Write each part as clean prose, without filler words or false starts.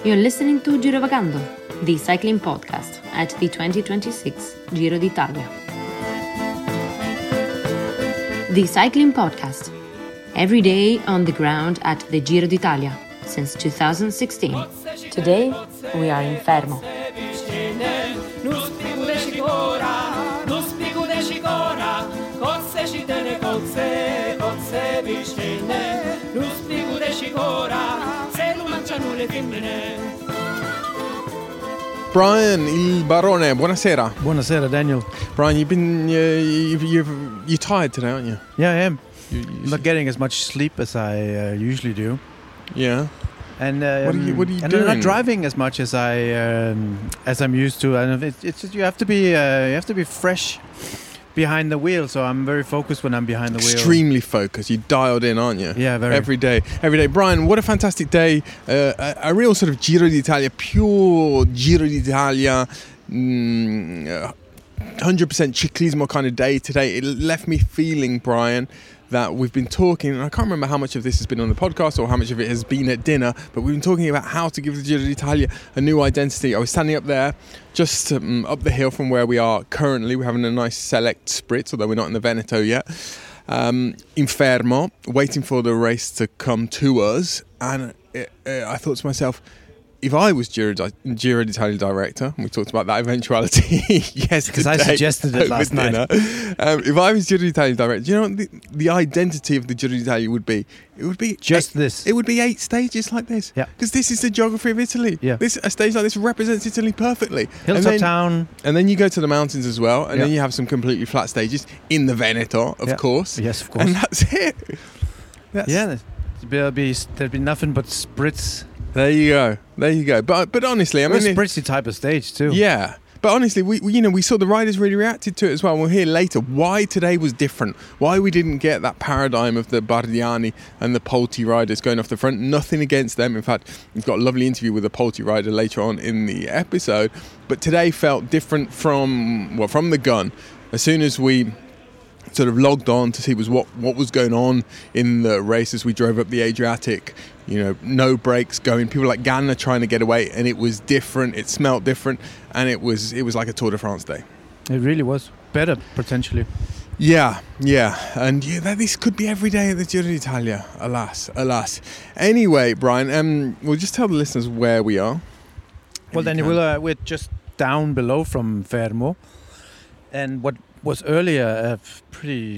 You're listening to Girovagando, the cycling podcast at the 2026 Giro d'Italia. The cycling podcast, every day on the ground at the Giro d'Italia since 2016. Today, we are in Fermo. Brian Il Barone, buonasera. Buonasera, Daniel. Brian, you're tired today, aren't you? Yeah, I am. I'm not getting as much sleep as I usually do. Yeah. And what are you doing? I'm not driving as much as I'm used to. And it's just, you have to be fresh behind the wheel. So I'm very focused when I'm behind the wheel. Extremely focused. You're dialed in, aren't you? Yeah, very. Every day. Brian, what a fantastic day. A real sort of Giro d'Italia, pure Giro d'Italia, 100% ciclismo kind of day today. It left me feeling, Brian, that we've been talking, and I can't remember how much of this has been on the podcast or how much of it has been at dinner, but we've been talking about how to give the Giro d'Italia a new identity. I was standing up there, just up the hill from where we are currently. We're having a nice select spritz, although we're not in the Veneto yet, in Fermo, waiting for the race to come to us. And I thought to myself, if I was Giro d'Italia director, and we talked about that eventuality yesterday, because I suggested it last night. If I was Giro d'Italia director, do you know what the identity of the Giro d'Italia would be? It would be this. It would be 8 stages like this. Yeah. Because this is the geography of Italy. Yeah. A stage like this represents Italy perfectly. Hilltop town. And then you go to the mountains as well, and then you have some completely flat stages in the Veneto, of course. Yes, of course. And that's it. There'll be nothing but spritz. There you go. But honestly, I mean, it's a spritzy type of stage too. Yeah. But honestly, we saw the riders really reacted to it as well. We'll hear later why today was different. Why we didn't get that paradigm of the Bardiani and the Polti riders going off the front. Nothing against them. In fact, we've got a lovely interview with a Polti rider later on in the episode. But today felt different from the gun. As soon as we sort of logged on to see what was going on in the race as we drove up the Adriatic, no brakes going, people like Ganna trying to get away, and it was different, it smelt different, and it was like a Tour de France day. It really was better, potentially. Yeah, and this could be every day at the Giro d'Italia, alas. Anyway, Brian, we'll just tell the listeners where we are. Well, then we're just down below from Fermo, and what was earlier a pretty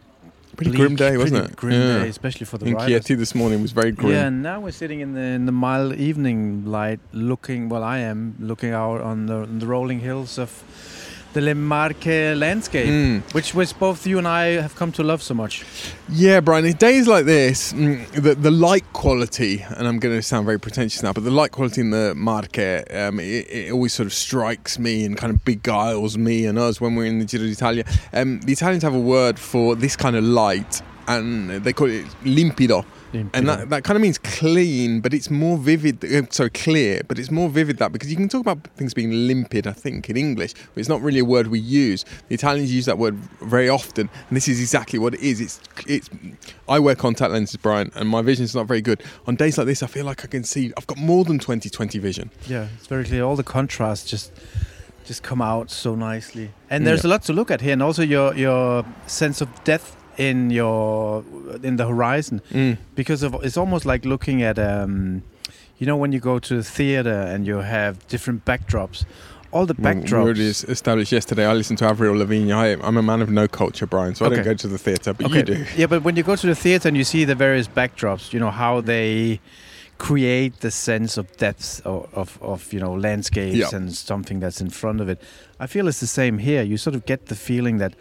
grim day, wasn't it? Grim day, especially for the riders. Chieti this morning was very grim. Yeah, and now we're sitting in the mild evening light, I am looking out on the rolling hills of the Le Marche landscape, which both you and I have come to love so much. Yeah, Brian, in days like this, the light quality, and I'm going to sound very pretentious now, but the light quality in the Marche, it always sort of strikes me and kind of beguiles me and us when we're in the Giro d'Italia. The Italians have a word for this kind of light, and they call it limpido. And that kind of means clean, but it's more vivid. Clear, but it's more vivid because you can talk about things being limpid, I think, in English, but it's not really a word we use. The Italians use that word very often, and this is exactly what it is. I wear contact lenses, Brian, and my vision is not very good. On days like this, I feel like I can see. I've got more than 20/20 vision. Yeah, it's very clear. All the contrasts just come out so nicely, and there's a lot to look at here, and also your sense of depth in the horizon, because it's almost like looking at when you go to the theater and you have different backdrops. All the backdrops. We already established yesterday. I listen to Avril Lavigne. I'm a man of no culture, Brian, so I don't go to the theater, but you do. Yeah, but when you go to the theater and you see the various backdrops, how they create the sense of depth of landscapes and something that's in front of it. I feel it's the same here. You sort of get the feeling that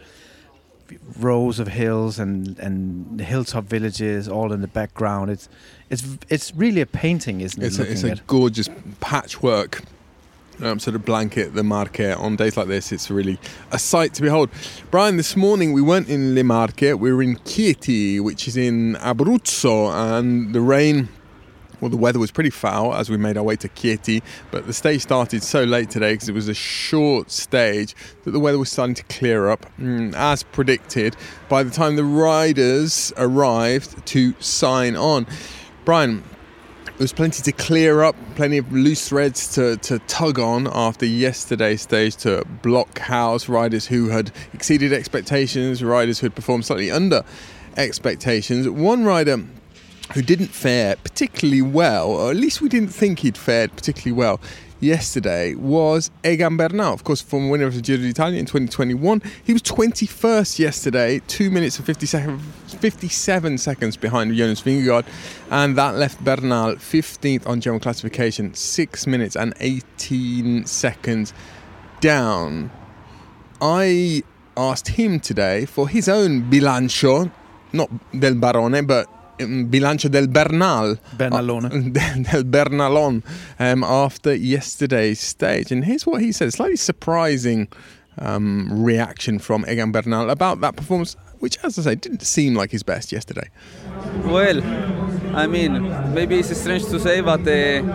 rows of hills and hilltop villages all in the background. It's really a painting, isn't it? It's a gorgeous patchwork sort of blanket, the Marche. On days like this, it's really a sight to behold. Brian, this morning we weren't in Le Marche, we were in Chieti, which is in Abruzzo, and the rain Well, the weather was pretty foul as we made our way to Chieti, but the stage started so late today because it was a short stage that the weather was starting to clear up. As predicted, by the time the riders arrived to sign on. Brian, was plenty to clear up, plenty of loose threads to tug on after yesterday's stage to block house. Riders who had exceeded expectations, riders who had performed slightly under expectations. One rider who didn't fare particularly well, or at least we didn't think he'd fared particularly well yesterday, was Egan Bernal, of course, former winner of the Giro d'Italia in 2021. He was 21st yesterday, 2 minutes and 57 seconds behind Jonas Vingegaard, and that left Bernal 15th on general classification, 6 minutes and 18 seconds down. I asked him today for his own bilancio, not del Barone, but bilancio del Bernal. Bernalone. Del Bernalon, after yesterday's stage. And here's what he said. Slightly surprising reaction from Egan Bernal about that performance, which, as I say, didn't seem like his best yesterday. Well, I mean, maybe it's strange to say, but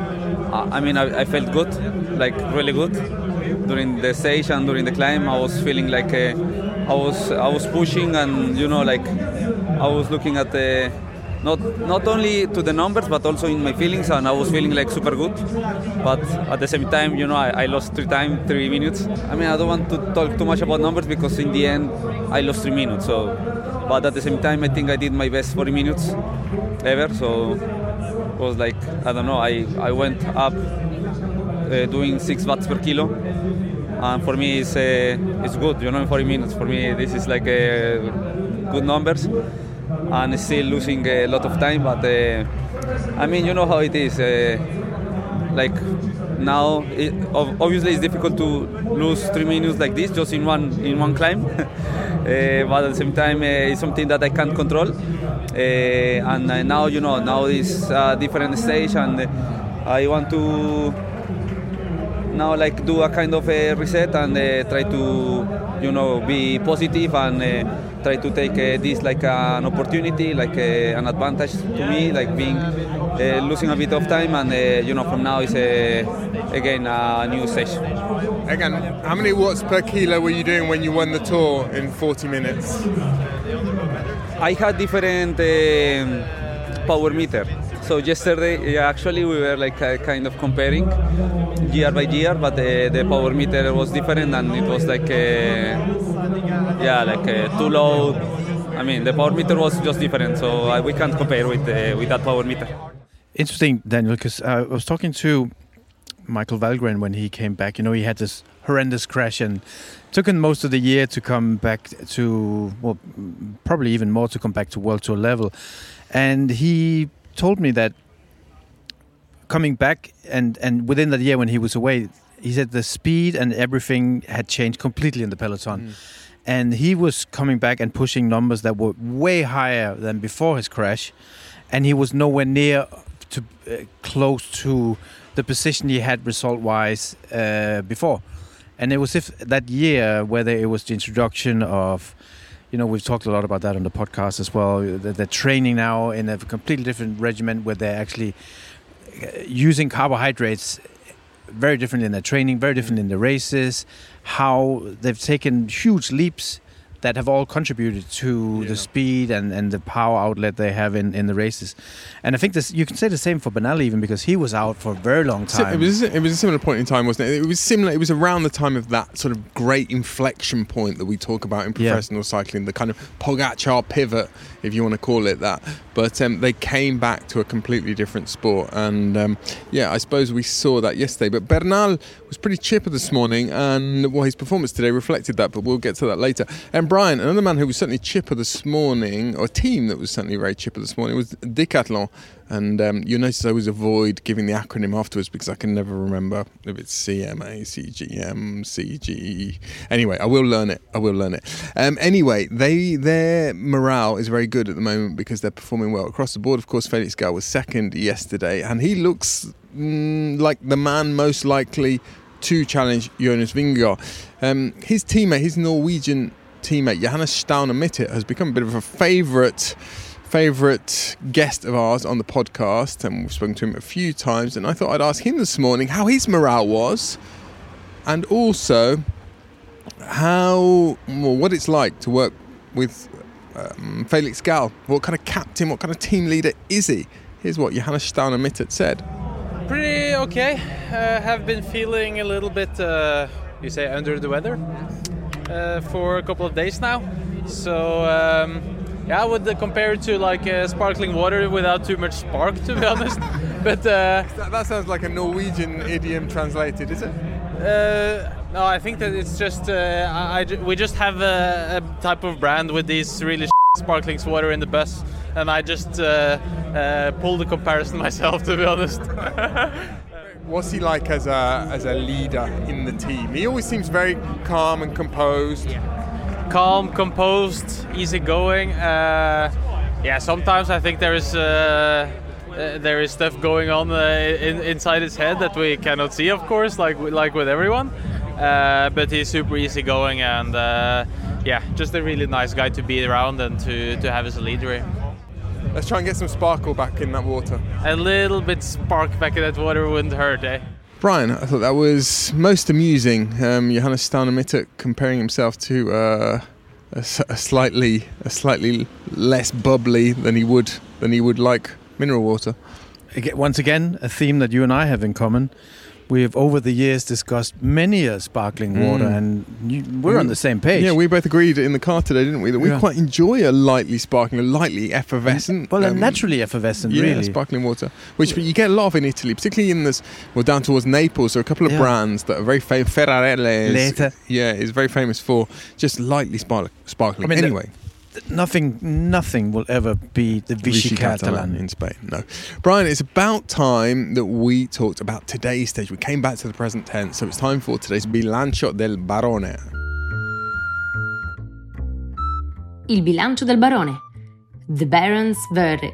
I felt good, like really good during the stage and during the climb. I was feeling like I was pushing, and like I was looking at the not only to the numbers but also in my feelings, and I was feeling like super good. But at the same time, I lost 3 minutes. I mean, I don't want to talk too much about numbers because in the end I lost 3 minutes. So, but at the same time, I think I did my best 40 minutes ever. So it was like, I don't know, I went up doing 6 watts per kilo, and for me it's good. In 40 minutes for me this is like good numbers. And still losing a lot of time, but I mean, you know how it is. Like now, obviously it's difficult to lose 3 minutes like this just in one climb. But at the same time, it's something that I can't control. And now, now it's a different stage, and I want to now like do a kind of a reset and try to, be positive and. Try to take this like an opportunity, like an advantage to me, like being losing a bit of time, and from now is again a new stage. Again, how many watts per kilo were you doing when you won the Tour in 40 minutes? I had different power meter. So yesterday, actually, we were like kind of comparing year by year, but the power meter was different, and it was like too low. I mean, the power meter was just different, so we can't compare with that power meter. Interesting, Daniel, because I was talking to Michael Valgren when he came back. He had this horrendous crash, and took him most of the year to come back to, well, probably even more to come back to World Tour level. And he told me that coming back and within that year when he was away, he said the speed and everything had changed completely in the peloton. And he was coming back and pushing numbers that were way higher than before his crash, and he was nowhere near to close to the position he had result-wise before. And it was if that year, whether it was the introduction of, we've talked a lot about that on the podcast as well. They're training now in a completely different regimen where they're actually using carbohydrates very different in their training, very different in the races, how they've taken huge leaps that have all contributed to the speed and the power outlet they have in the races. And I think you can say the same for Bernal even, because he was out for a very long time. It was a similar point in time, wasn't it? It was similar. It was around the time of that sort of great inflection point that we talk about in professional cycling, the kind of Pogacar pivot, if you want to call it that. But they came back to a completely different sport. And I suppose we saw that yesterday. But Bernal was pretty chipper this morning, and his performance today reflected that, but we'll get to that later. And Brian, another man who was certainly chipper this morning, or a team that was certainly very chipper this morning, was Decathlon. And you'll notice I always avoid giving the acronym afterwards because I can never remember if it's CMA, CGM, CGE. Anyway, I will learn it. Anyway, their morale is very good at the moment because they're performing well across the board. Of course, Felix Gall was second yesterday, and he looks like the man most likely to challenge Jonas Vingegaard. His teammate, his Norwegian teammate, Johannes Stauner-Mittet, has become a bit of a favourite guest of ours on the podcast, and we've spoken to him a few times, and I thought I'd ask him this morning how his morale was, and also what it's like to work with Felix Gall. What kind of captain, what kind of team leader is he? Here's what Johannes Stauner Mittet said. Pretty okay. Have been feeling a little bit, you say, under the weather for a couple of days now. So I would compare it to like sparkling water without too much spark, to be honest. But that sounds like a Norwegian idiom translated, is it? No, I think that it's just we just have a type of brand with these really sparkling water in the bus, and I just pulled the comparison myself, to be honest. What's he like as a leader in the team? He always seems very calm and composed. Calm, composed, easygoing. Sometimes I think there is stuff going on inside his head that we cannot see, of course, like with everyone. But he's super easygoing and just a really nice guy to be around and to have as a leader here. Let's try and get some sparkle back in that water. A little bit spark back in that water wouldn't hurt, eh? Brian, I thought that was most amusing. Johannes Stauner Mittet comparing himself to a slightly less bubbly than he would like mineral water. Once again, a theme that you and I have in common. We have over the years discussed many a sparkling water, and we're on the same page. Yeah, we both agreed in the car today, didn't we, that we quite enjoy a lightly sparkling, a lightly effervescent. Well, naturally effervescent, really. Sparkling water, which you get a lot of in Italy, particularly in this. Well, down towards Naples, there are a couple of brands that are very famous. Ferrarelle is very famous for just lightly sparkling. Anyway. Nothing will ever be the Vichy Catalan in Spain. No, Brian, it's about time that we talked about today's stage. We came back to the present tense, so it's time for today's Bilancio del Barone. Il bilancio del barone. The Baron's verdict.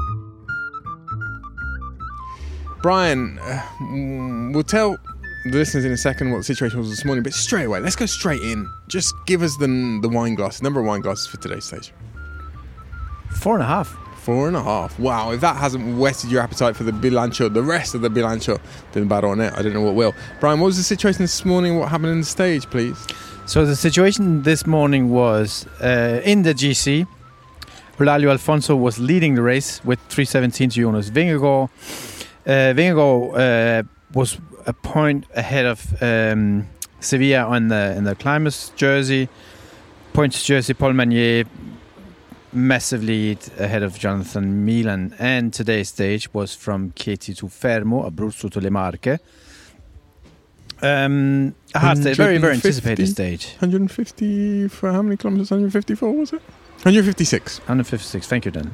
Brian, we'll tell the listeners in a second what the situation was this morning, but straight away, let's go straight in. Just give us the wine glass, number of wine glasses for today's stage. 4.5. 4.5. Wow, if that hasn't whetted your appetite for the bilancio, the rest of the bilancio del Barone, I don't know what will. Brian, what was the situation this morning? What happened in the stage, please? So the situation this morning was in the GC, Eulalia Alfonso was leading the race with 3:17 to Jonas Vingegaard. Vingegaard was a point ahead of Sevilla in the climbers jersey. Points jersey, Paul Magnier, massive lead ahead of Jonathan Milan. And today's stage was from Chieti to Fermo, Abruzzo to Le Marche. A hard stage, very, very anticipated stage. 150 for how many kilometers? 154 was it? 156. 156, thank you,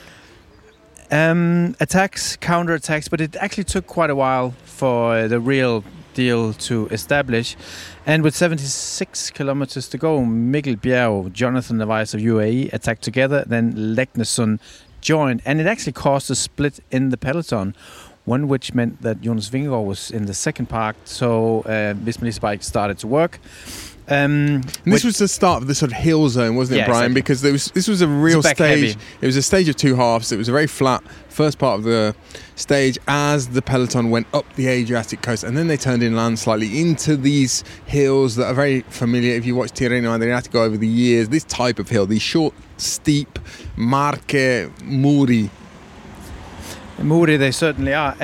Dan. Attacks, counter-attacks, but it actually took quite a while for the real deal to establish. And with 76 kilometers to go, Mikkel Bjerg, Jonathan Narvaez of UAE attacked together, then Leknesund joined. And it actually caused a split in the peloton, one which meant that Jonas Vingegaard was in the second part, so Visma bike started to work. This was the start of the sort of hill zone, wasn't it, Brian? Exactly. Because this was a real stage. Heavy. It was a stage of two halves. It was a very flat first part of the stage as the peloton went up the Adriatic coast, and then they turned inland slightly into these hills that are very familiar. If you watch Tirreno Adriatico over the years, this type of hill, these short, steep Marche Muri. Muri, they certainly are.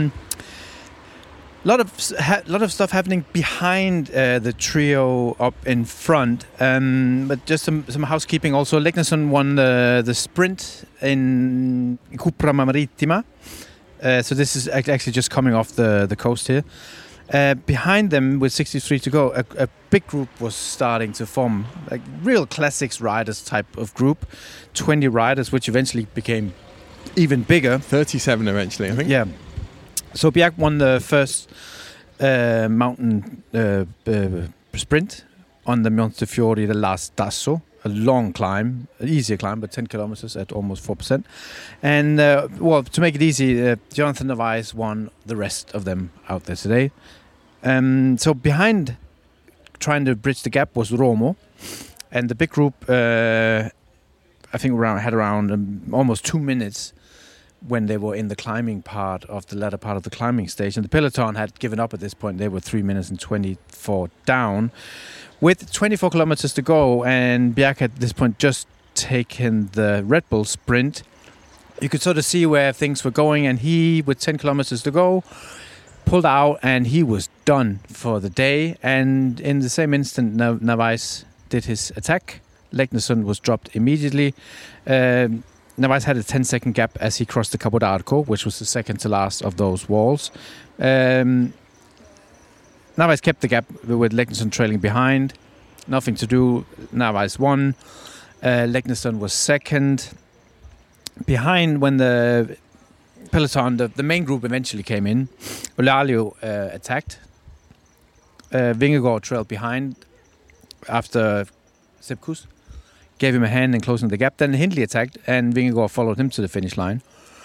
Lot of stuff happening behind the trio up in front, but just some housekeeping. Also, Leknesund won the sprint in Cupra Marittima, so this is actually just coming off the coast here. Behind them, with 63 to go, a big group was starting to form, like real classics riders type of group, 20 riders, which eventually became even bigger. 37 eventually, I think. Yeah. So Bjerg won the first mountain sprint on the Montefiore, the last Tasso, a long climb, an easier climb, but 10 kilometers at almost 4%. And, to make it easy, Jonathan Narvaez won the rest of them out there today. So behind, trying to bridge the gap, was Romo. And the big group, I think, had around almost 2 minutes when they were in the climbing part of the latter part of the climbing stage. And the peloton had given up at this point. They were 3 minutes and 24 down. With 24 kilometers to go, and Bjerg at this point just taken the Red Bull sprint, you could sort of see where things were going, and he, with 10 kilometers to go, pulled out, and he was done for the day. And in the same instant, Narvaez did his attack. Leknesund was dropped immediately. Narvaez had a 10-second gap as he crossed the Capo d'Arco, which was the second to last of those walls. Narvaez kept the gap with Leknesund trailing behind. Nothing to do. Narvaez won. Leknesund was second. Behind, when the peloton, the main group eventually came in, Eulálio attacked. Vingegaard trailed behind after Sepp Kuss gave him a hand in closing the gap. Then Hindley attacked, and Vingegaard followed him to the finish line.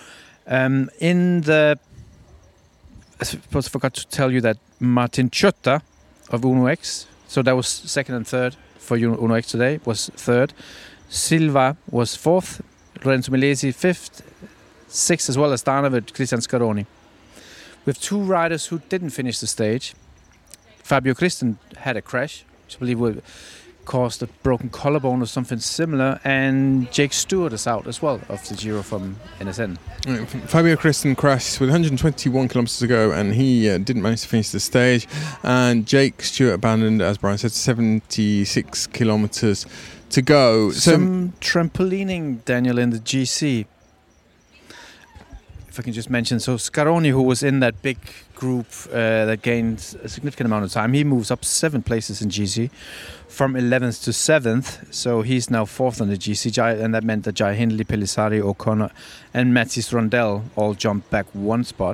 I forgot to tell you that Martin Ciotta of Uno X, so that was second and third for Uno X today, was third. Silva was fourth. Lorenzo Milesi fifth. Sixth as well as Dana with Cristian Scaroni. We have two riders who didn't finish the stage. Fabio Christen had a crash, which I believe caused a broken collarbone or something similar, and Jake Stewart is out as well of the Giro from NSN. Fabio Christen crashed with 121 kilometres to go, and he didn't manage to finish the stage. And Jake Stewart abandoned, as Brian said, 76 kilometres to go. Some trampolining, Daniel, in the GC. If I can just mention, so Scaroni, who was in that big group that gained a significant amount of time, he moves up 7 places in GC from 11th to 7th, so he's now 4th on the GC, and that meant that Jai Hindley, Pellizzari, O'Connor and Mathis Rondel all jumped back 1 spot.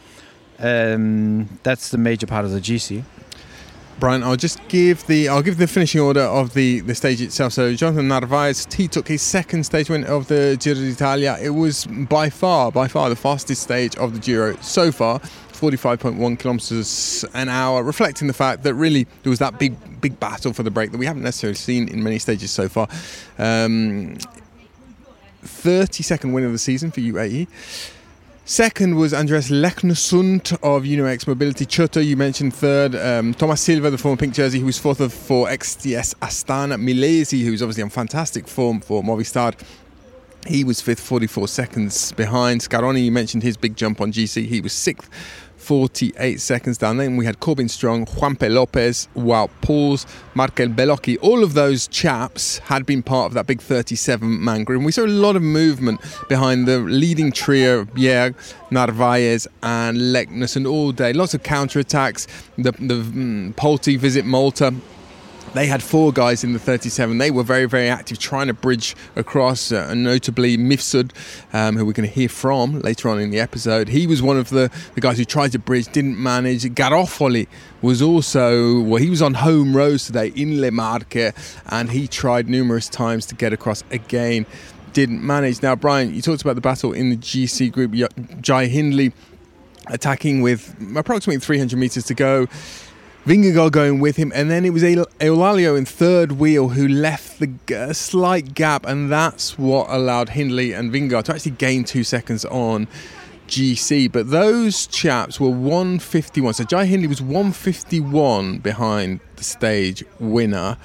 That's the major part of the GC. Brian, I'll give the finishing order of the stage itself. So Jonathan Narvaez, he took his second stage win of the Giro d'Italia. It was by far the fastest stage of the Giro so far, 45.1 kilometers an hour, reflecting the fact that really there was that big battle for the break that we haven't necessarily seen in many stages so far. 32nd win of the season for UAE. Second was Andreas Leknesund of UnoX Mobility. Ciotta, you mentioned third. Thomas Silva, the former pink jersey, who was fourth for XTS Astana. Milesi, who's obviously on fantastic form for Movistar, he was fifth, 44 seconds behind. Scaroni, you mentioned his big jump on GC. He was sixth, 48 seconds down. Then we had Corbin Strong, Juanpe Lopez, Wout Poels, Markel Bellocchi. All of those chaps had been part of that big 37-man group. And we saw a lot of movement behind the leading trio of Bjerg, Narvaez and Leknesund all day. Lots of counter-attacks. The Polti visit Malta. They had 4 guys in the 37. They were very, very active trying to bridge across, notably Mifsud, who we're going to hear from later on in the episode. He was one of the guys who tried to bridge, didn't manage. Garofoli was also, he was on home roads today in Le Marche, and he tried numerous times to get across again. Didn't manage. Now, Brian, you talked about the battle in the GC group. Jai Hindley attacking with approximately 300 metres to go. Vingegaard going with him, and then it was Eulálio in third wheel who left the slight gap, and that's what allowed Hindley and Vingegaard to actually gain 2 seconds on GC. But those chaps were 151, so Jai Hindley was 151 behind the stage winner,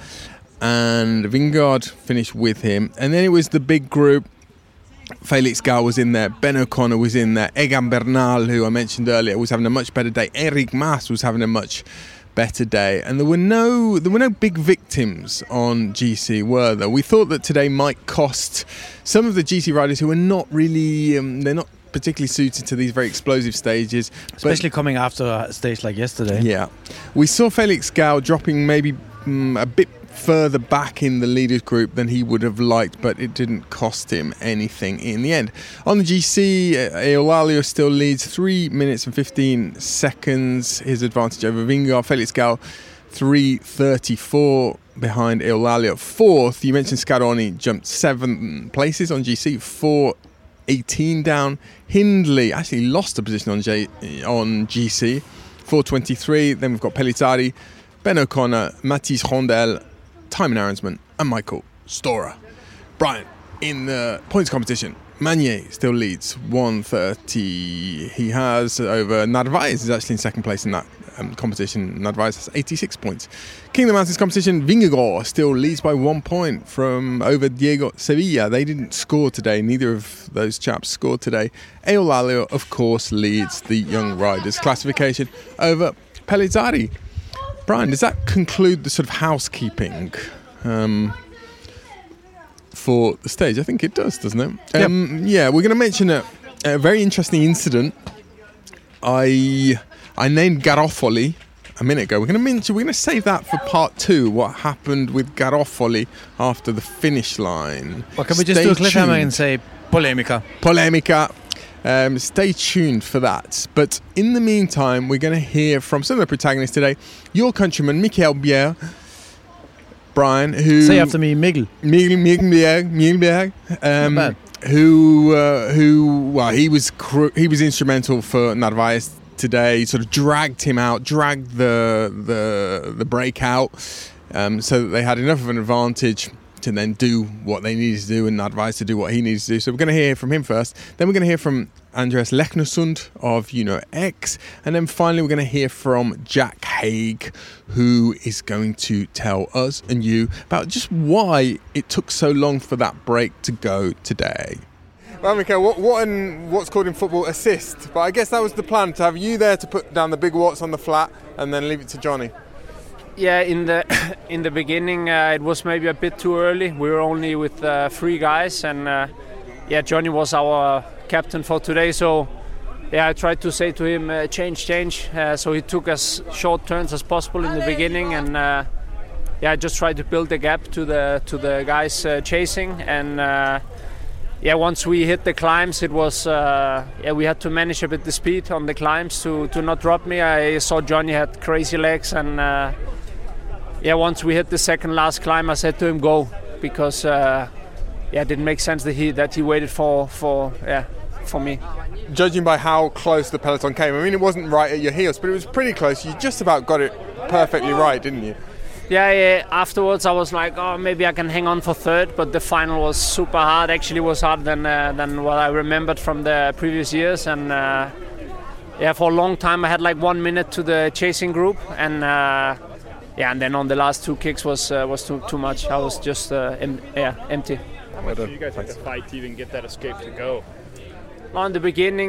and Vingegaard finished with him. And then it was the big group. Felix Gall was in there, Ben O'Connor was in there, Egan Bernal, who I mentioned earlier, was having a much better day, Enric Mas was having a much better day, and there were no big victims on GC, were there? We thought that today might cost some of the GC riders who are not really they're not particularly suited to these very explosive stages, especially coming after a stage like yesterday. Yeah, we saw Felix Gall dropping maybe a bit further back in the leaders group than he would have liked, but it didn't cost him anything in the end. On the GC, Eulálio still leads 3 minutes and 15 seconds, his advantage over Vingegaard. Felix Gall 3:34 behind Eulálio. Fourth, you mentioned Scaroni jumped 7 places on GC, 4:18 down. Hindley actually lost a position on GC, 4:23. Then we've got Pellizzari, Ben O'Connor, Mathis Rondel, Thymen Arensman and Michael Storer. Brian, in the points competition, Magnier still leads 1:30. He has over Narvaez is actually in second place in that competition. Narvaez has 86 points. King of the Mountains competition, Vingegaard still leads by 1 point from over Diego Sevilla. They didn't score today. Neither of those chaps scored today. Eolalio, of course, leads the young riders classification over Pellizzari. Brian, does that conclude the sort of housekeeping for the stage? I think it does, doesn't it? Yep. Yeah, we're going to mention a very interesting incident. I named Garofoli a minute ago. We're going to save that for part 2. What happened with Garofoli after the finish line? Well, can we just do a cliffhanger and say polemica? Polemica. Stay tuned for that. But in the meantime, we're going to hear from some of the protagonists today. Your countryman, Michael Bjerg, Brian, who... Say after me, Miguel. Miguel, well, he was instrumental for Narvaez today. Sort of dragged him out, dragged the break out, so that they had enough of an advantage to then do what they needed to do, and Narvaez to do what he needs to do. So we're going to hear from him first. Then we're going to hear from Andreas Lechnersund of X, and then finally we're going to hear from Jack Haig, who is going to tell us and you about just why it took so long for that break to go today. Well, Michael, what's called in football assist? But I guess that was the plan, to have you there to put down the big watts on the flat and then leave it to Johnny. Yeah, in the beginning it was maybe a bit too early. We were only with 3 guys, and Johnny was our captain for today. So I tried to say to him, change. So he took as short turns as possible in the beginning, and I just tried to build the gap to the guys chasing. And once we hit the climbs, it was we had to manage a bit the speed on the climbs to not drop me. I saw Johnny had crazy legs, and once we hit the second last climb, I said to him, go, because it didn't make sense that he waited for me. Judging by how close the peloton came, I mean, it wasn't right at your heels, but it was pretty close. You just about got it perfectly right, didn't you? Yeah. Afterwards, I was like, oh, maybe I can hang on for third, but the final was super hard. Actually, it was harder than what I remembered from the previous years. And for a long time, I had like 1 minute to the chasing group, and and then on the last 2 kicks was too much. I was just empty. How much did you guys have to fight to even get that escape to go? Well, in the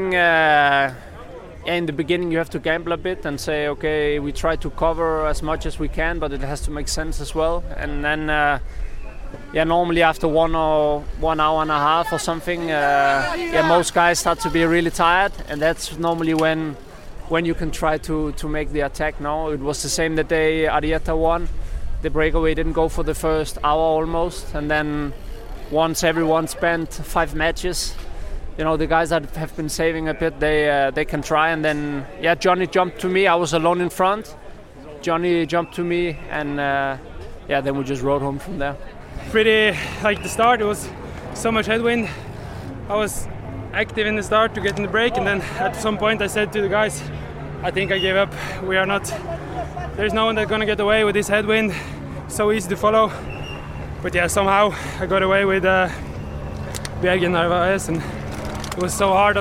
beginning, you have to gamble a bit and say, okay, we try to cover as much as we can, but it has to make sense as well. And then, normally after 1 hour and a half or something, most guys start to be really tired, and that's normally when you can try to make the attack. No, it was the same the day Arrieta won. The breakaway didn't go for the first hour almost, and then once everyone spent 5 matches, the guys that have been saving a bit, they can try. And then Johnny jumped to me. I was alone in front. Johnny jumped to me, and then we just rode home from there. Pretty like the start, it was so much headwind. I was active in the start to get in the break, and then at some point I said to the guys, I think I gave up. There's no one that's gonna get away with this headwind. So easy to follow. But somehow I got away with Bjerg and Narvaez, and it was so hard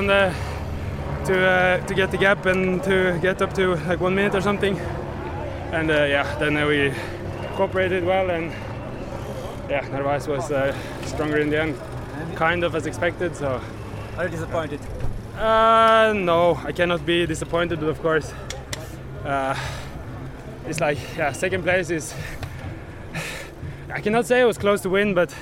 to get the gap and to get up to like 1 minute or something. And then we cooperated well, and Narvaez was stronger in the end, kind of as expected. So. Are you disappointed? No, I cannot be disappointed, but of course, it's like second place is. I cannot say it was close to win, but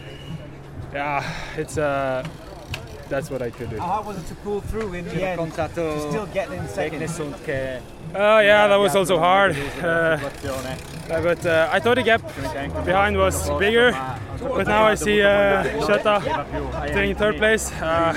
it's. That's what I could do. How was it to pull through in the end to still get in second? That was also hard. But I thought the gap behind was bigger. But now I see Shetta taking third place.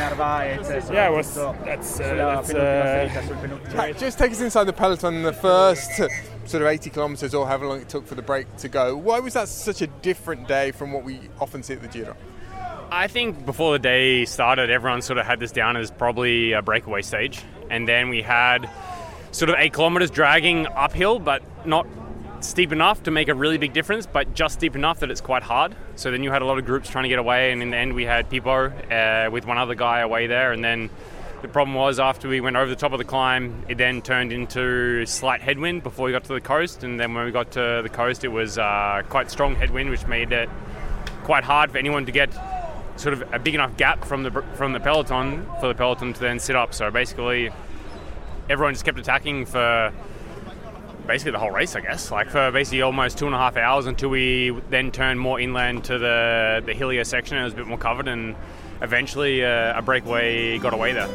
Just take us inside the peloton. The first sort of 80 kilometres or however long it took for the break to go. Why was that such a different day from what we often see at the Giro? I think before the day started, everyone sort of had this down as probably a breakaway stage. And then we had sort of 8 kilometres dragging uphill, but not steep enough to make a really big difference, but just steep enough that it's quite hard. So then you had a lot of groups trying to get away, and in the end we had Pipo with one other guy away there, and then The problem was after we went over the top of the climb, it then turned into slight headwind before we got to the coast, and then when we got to the coast, it was quite strong headwind, which made it quite hard for anyone to get sort of a big enough gap from the peloton for the peloton to then sit up. So basically, everyone just kept attacking for basically the whole race, I guess, like for basically almost 2.5 hours until we then turned more inland to the hillier section. It was a bit more covered, and eventually a breakaway got away there.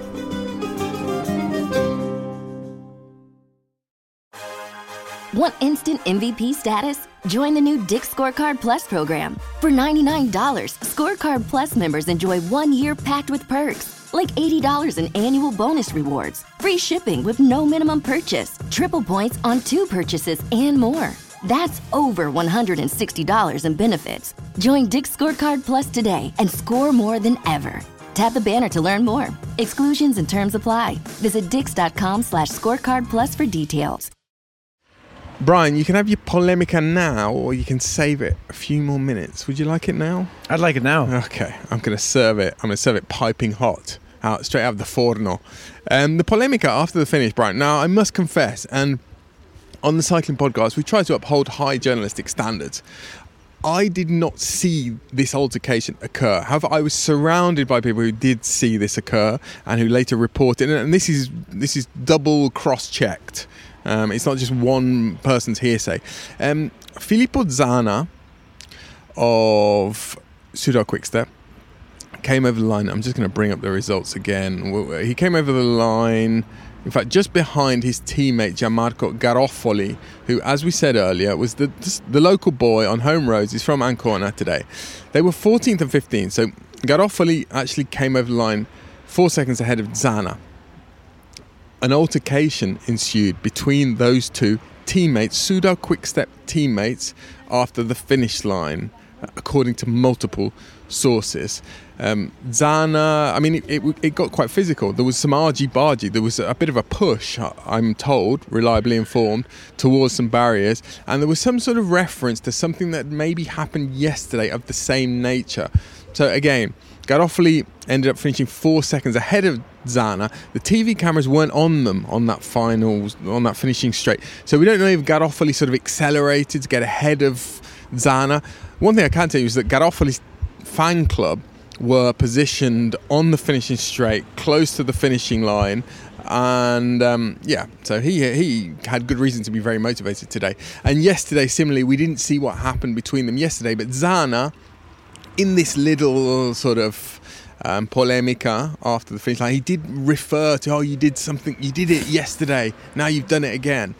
Want instant MVP status? Join the new Dick's Scorecard Plus program. For $99, Scorecard Plus members enjoy 1 year packed with perks, like $80 in annual bonus rewards, free shipping with no minimum purchase, triple points on 2 purchases, and more. That's over $160 in benefits. Join Dick's Scorecard Plus today and score more than ever. Tap the banner to learn more. Exclusions and terms apply. Visit dix.com/scorecard plus for details. Brian, you can have your polemica now, or you can save it a few more minutes. Would you like it now? I'd like it now. Okay, I'm going to serve it. I'm going to serve it piping hot, straight out of the forno. The polemica after the finish, Brian. Now, I must confess, and on the Cycling Podcast, we try to uphold high journalistic standards. I did not see this altercation occur. However, I was surrounded by people who did see this occur and who later reported, and this is double cross-checked. It's not just one person's hearsay. Filippo Zana of Soudal Quickstep came over the line. I'm just going to bring up the results again. He came over the line, in fact, just behind his teammate Gianmarco Garofoli, who, as we said earlier, was the local boy on home roads. He's from Ancona today. They were 14th and 15th, so Garofoli actually came over the line 4 seconds ahead of Zana. An altercation ensued between those two teammates, Soudal Quickstep teammates, after the finish line, according to multiple sources. Zana, I mean, it got quite physical. There was some argy-bargy. There was a bit of a push, I'm told, reliably informed, towards some barriers. And there was some sort of reference to something that maybe happened yesterday of the same nature. So again, Garofoli ended up finishing 4 seconds ahead of Zana. The TV cameras weren't on them on that finishing straight. So we don't know if Garofoli sort of accelerated to get ahead of Zana. One thing I can tell you is that Garofoli's fan club were positioned on the finishing straight, close to the finishing line. And so he had good reason to be very motivated today. And yesterday, similarly, we didn't see what happened between them yesterday, but Zana, in this little sort of polemica after the finish line, he did refer to, you did it yesterday, now you've done it again.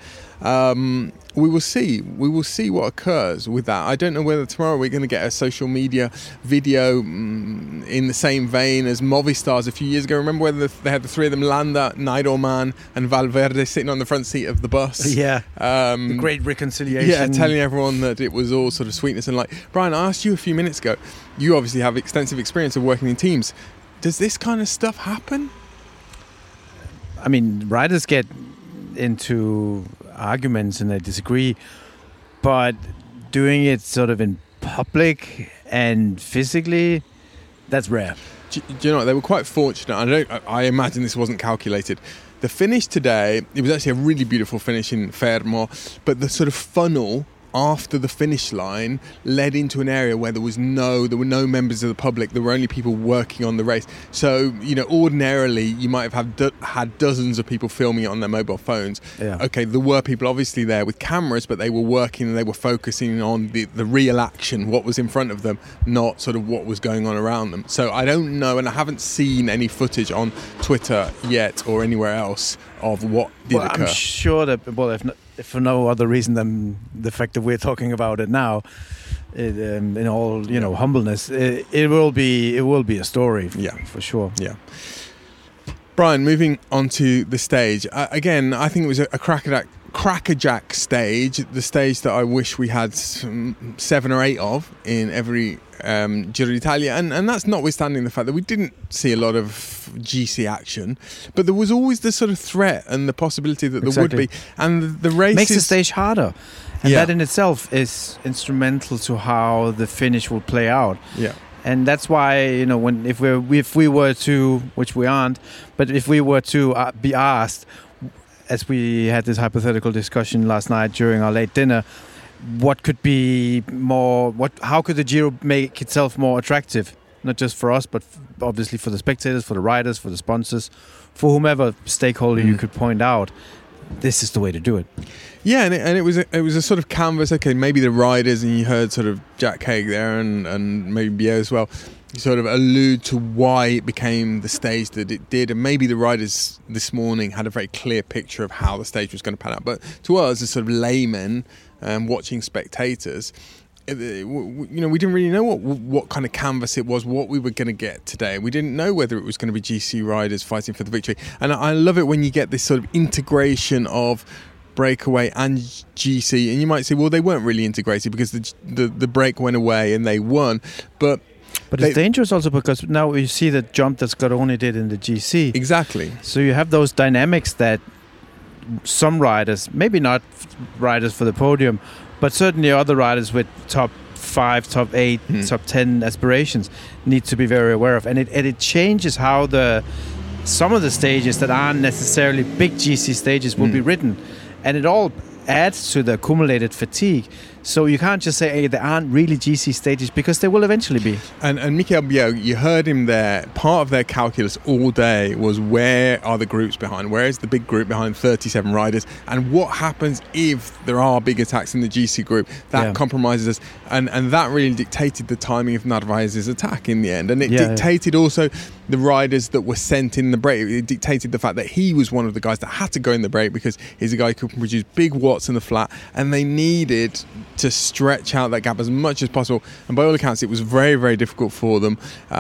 We will see what occurs with that. I don't know whether tomorrow we're going to get a social media video in the same vein as Movistar's a few years ago. Remember whether they had the three of them, Landa, Nairo-Man and Valverde, sitting on the front seat of the bus? Yeah, the great reconciliation. Yeah, telling everyone that it was all sort of sweetness and light. Brian, I asked you a few minutes ago, you obviously have extensive experience of working in teams. Does this kind of stuff happen? I mean, riders get into arguments and they disagree, but doing it sort of in public and physically, that's rare. Do you know what? They were quite fortunate. I imagine this wasn't calculated. The finish today, it was actually a really beautiful finish in Fermo, but the sort of funnel after the finish line led into an area where there were no members of the public. There were only people working on the race. So, ordinarily you might have had dozens of people filming it on their mobile phones. Yeah. Okay, there were people obviously there with cameras, but they were working and they were focusing on the real action, what was in front of them, not sort of what was going on around them. So I don't know, and I haven't seen any footage on Twitter yet or anywhere else of what did occur. I'm sure that, if for no other reason than the fact that we're talking about it now, in all humbleness, it will be a story. Yeah, for sure. Yeah. Brian, moving on to the stage again, I think it was a crackerjack stage, the stage that I wish we had 7 or 8 of in every Giro d'Italia, and that's notwithstanding the fact that we didn't see a lot of GC action, but there was always the sort of threat and the possibility that there would be, and the race makes the stage harder, and that in itself is instrumental to how the finish will play out. Yeah. And that's why, you know, if we were to, which we aren't, but if we were to be asked, as we had this hypothetical discussion last night during our late dinner, what could be more? How could the Giro make itself more attractive? Not just for us, but obviously for the spectators, for the riders, for the sponsors, for whomever stakeholder you could point out. This is the way to do it. Yeah, and it was a sort of canvas. Okay, maybe the riders, and you heard sort of Jack Haig there, and maybe Bier as well, sort of allude to why it became the stage that it did, and maybe the riders this morning had a very clear picture of how the stage was going to pan out. But to us, as sort of laymen, watching spectators, you know, we didn't really know what kind of canvas it was, what we were going to get today. We didn't know whether it was going to be GC riders fighting for the victory. And I love it when you get this sort of integration of breakaway and GC, and you might say, well, they weren't really integrated because the break went away and they won, but it's dangerous also because now you see the jump that Scaroni did in the GC. Exactly. So you have those dynamics that some riders, maybe not riders for the podium, but certainly other riders with top 5, top 8, top 10 aspirations need to be very aware of, and it changes how some of the stages that aren't necessarily big GC stages will be ridden. And it all adds to the accumulated fatigue. So you can't just say, hey, there aren't really GC stages, because there will eventually be. And Michael Bier, you heard him there. Part of their calculus all day was, where are the groups behind? Where is the big group behind 37 riders? And what happens if there are big attacks in the GC group? That compromises us. And that really dictated the timing of Narvaez's attack in the end. And it dictated also the riders that were sent in the break. It dictated the fact that he was one of the guys that had to go in the break, because he's a guy who can produce big watts in the flat, and they needed to stretch out that gap as much as possible. And by all accounts, it was very, very difficult for them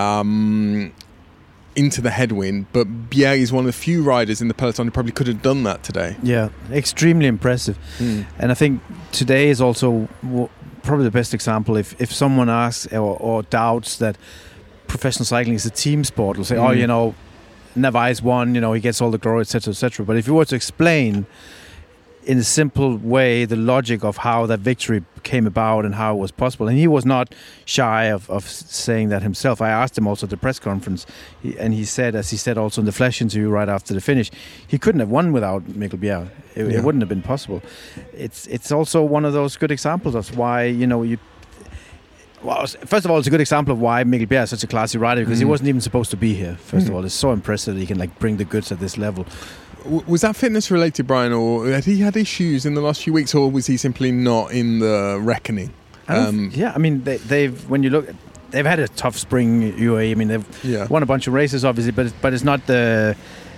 into the headwind. But Bier is one of the few riders in the peloton who probably could have done that today. Yeah, extremely impressive. And I think today is also probably the best example. If someone asks or doubts that professional cycling is a team sport, will say, oh, you know, Narvaez won, you know, he gets all the glory, etc., etc. But if you were to explain in a simple way the logic of how that victory came about and how it was possible, and he was not shy of saying that himself. I asked him also at the press conference, and he said, as he said also in the Flash interview right after the finish, he couldn't have won without Mikkel Bier. It wouldn't have been possible. It's also one of those good examples of why, you know, well, first of all, it's a good example of why Mikkel Bier is such a classy rider, because he wasn't even supposed to be here. First of all, it's so impressive that he can like bring the goods at this level. Was that fitness related, Brian, or had he had issues in the last few weeks, or was he simply not in the reckoning? I mean, they've when you look, they've had a tough spring UAE. I mean, they've won a bunch of races, obviously, but it's not the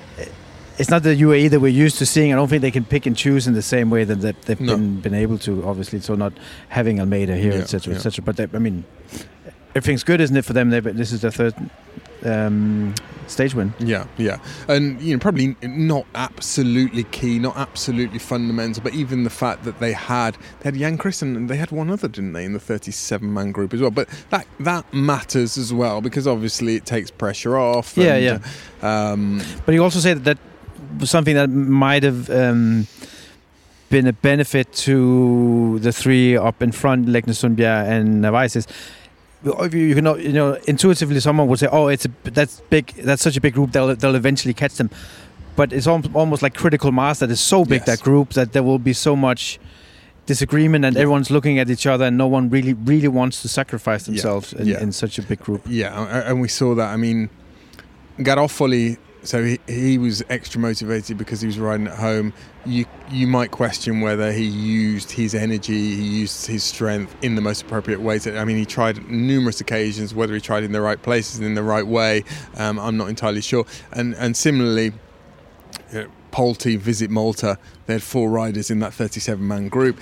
UAE that we're used to seeing. I don't think they can pick and choose in the same way that they've been able to, obviously. So not having Almeida here, etc., etc. But I mean, everything's good, isn't it, for them? This is their third stage win. Yeah, and you know, probably not absolutely key, not absolutely fundamental, but even the fact that they had Jan Christen, and they had one other, didn't they, in the 37-man group as well. But that matters as well, because obviously it takes pressure off. But you also say that something that might have been a benefit to the three up in front, Leknessund, Bier and Narvaez, is, you know, intuitively someone would say, oh, that's big, that's such a big group, they'll eventually catch them. But it's almost like critical mass that is so big, that group, that there will be so much disagreement, and everyone's looking at each other, and no one really wants to sacrifice themselves in such a big group. Yeah, and we saw that. I mean, Garofoli, so he was extra motivated because he was riding at home. You might question whether he used his energy, he used his strength in the most appropriate way. I mean, he tried numerous occasions. Whether he tried in the right places and in the right way, I'm not entirely sure. And similarly, Polti, Visit Malta, they had 4 riders in that 37-man group,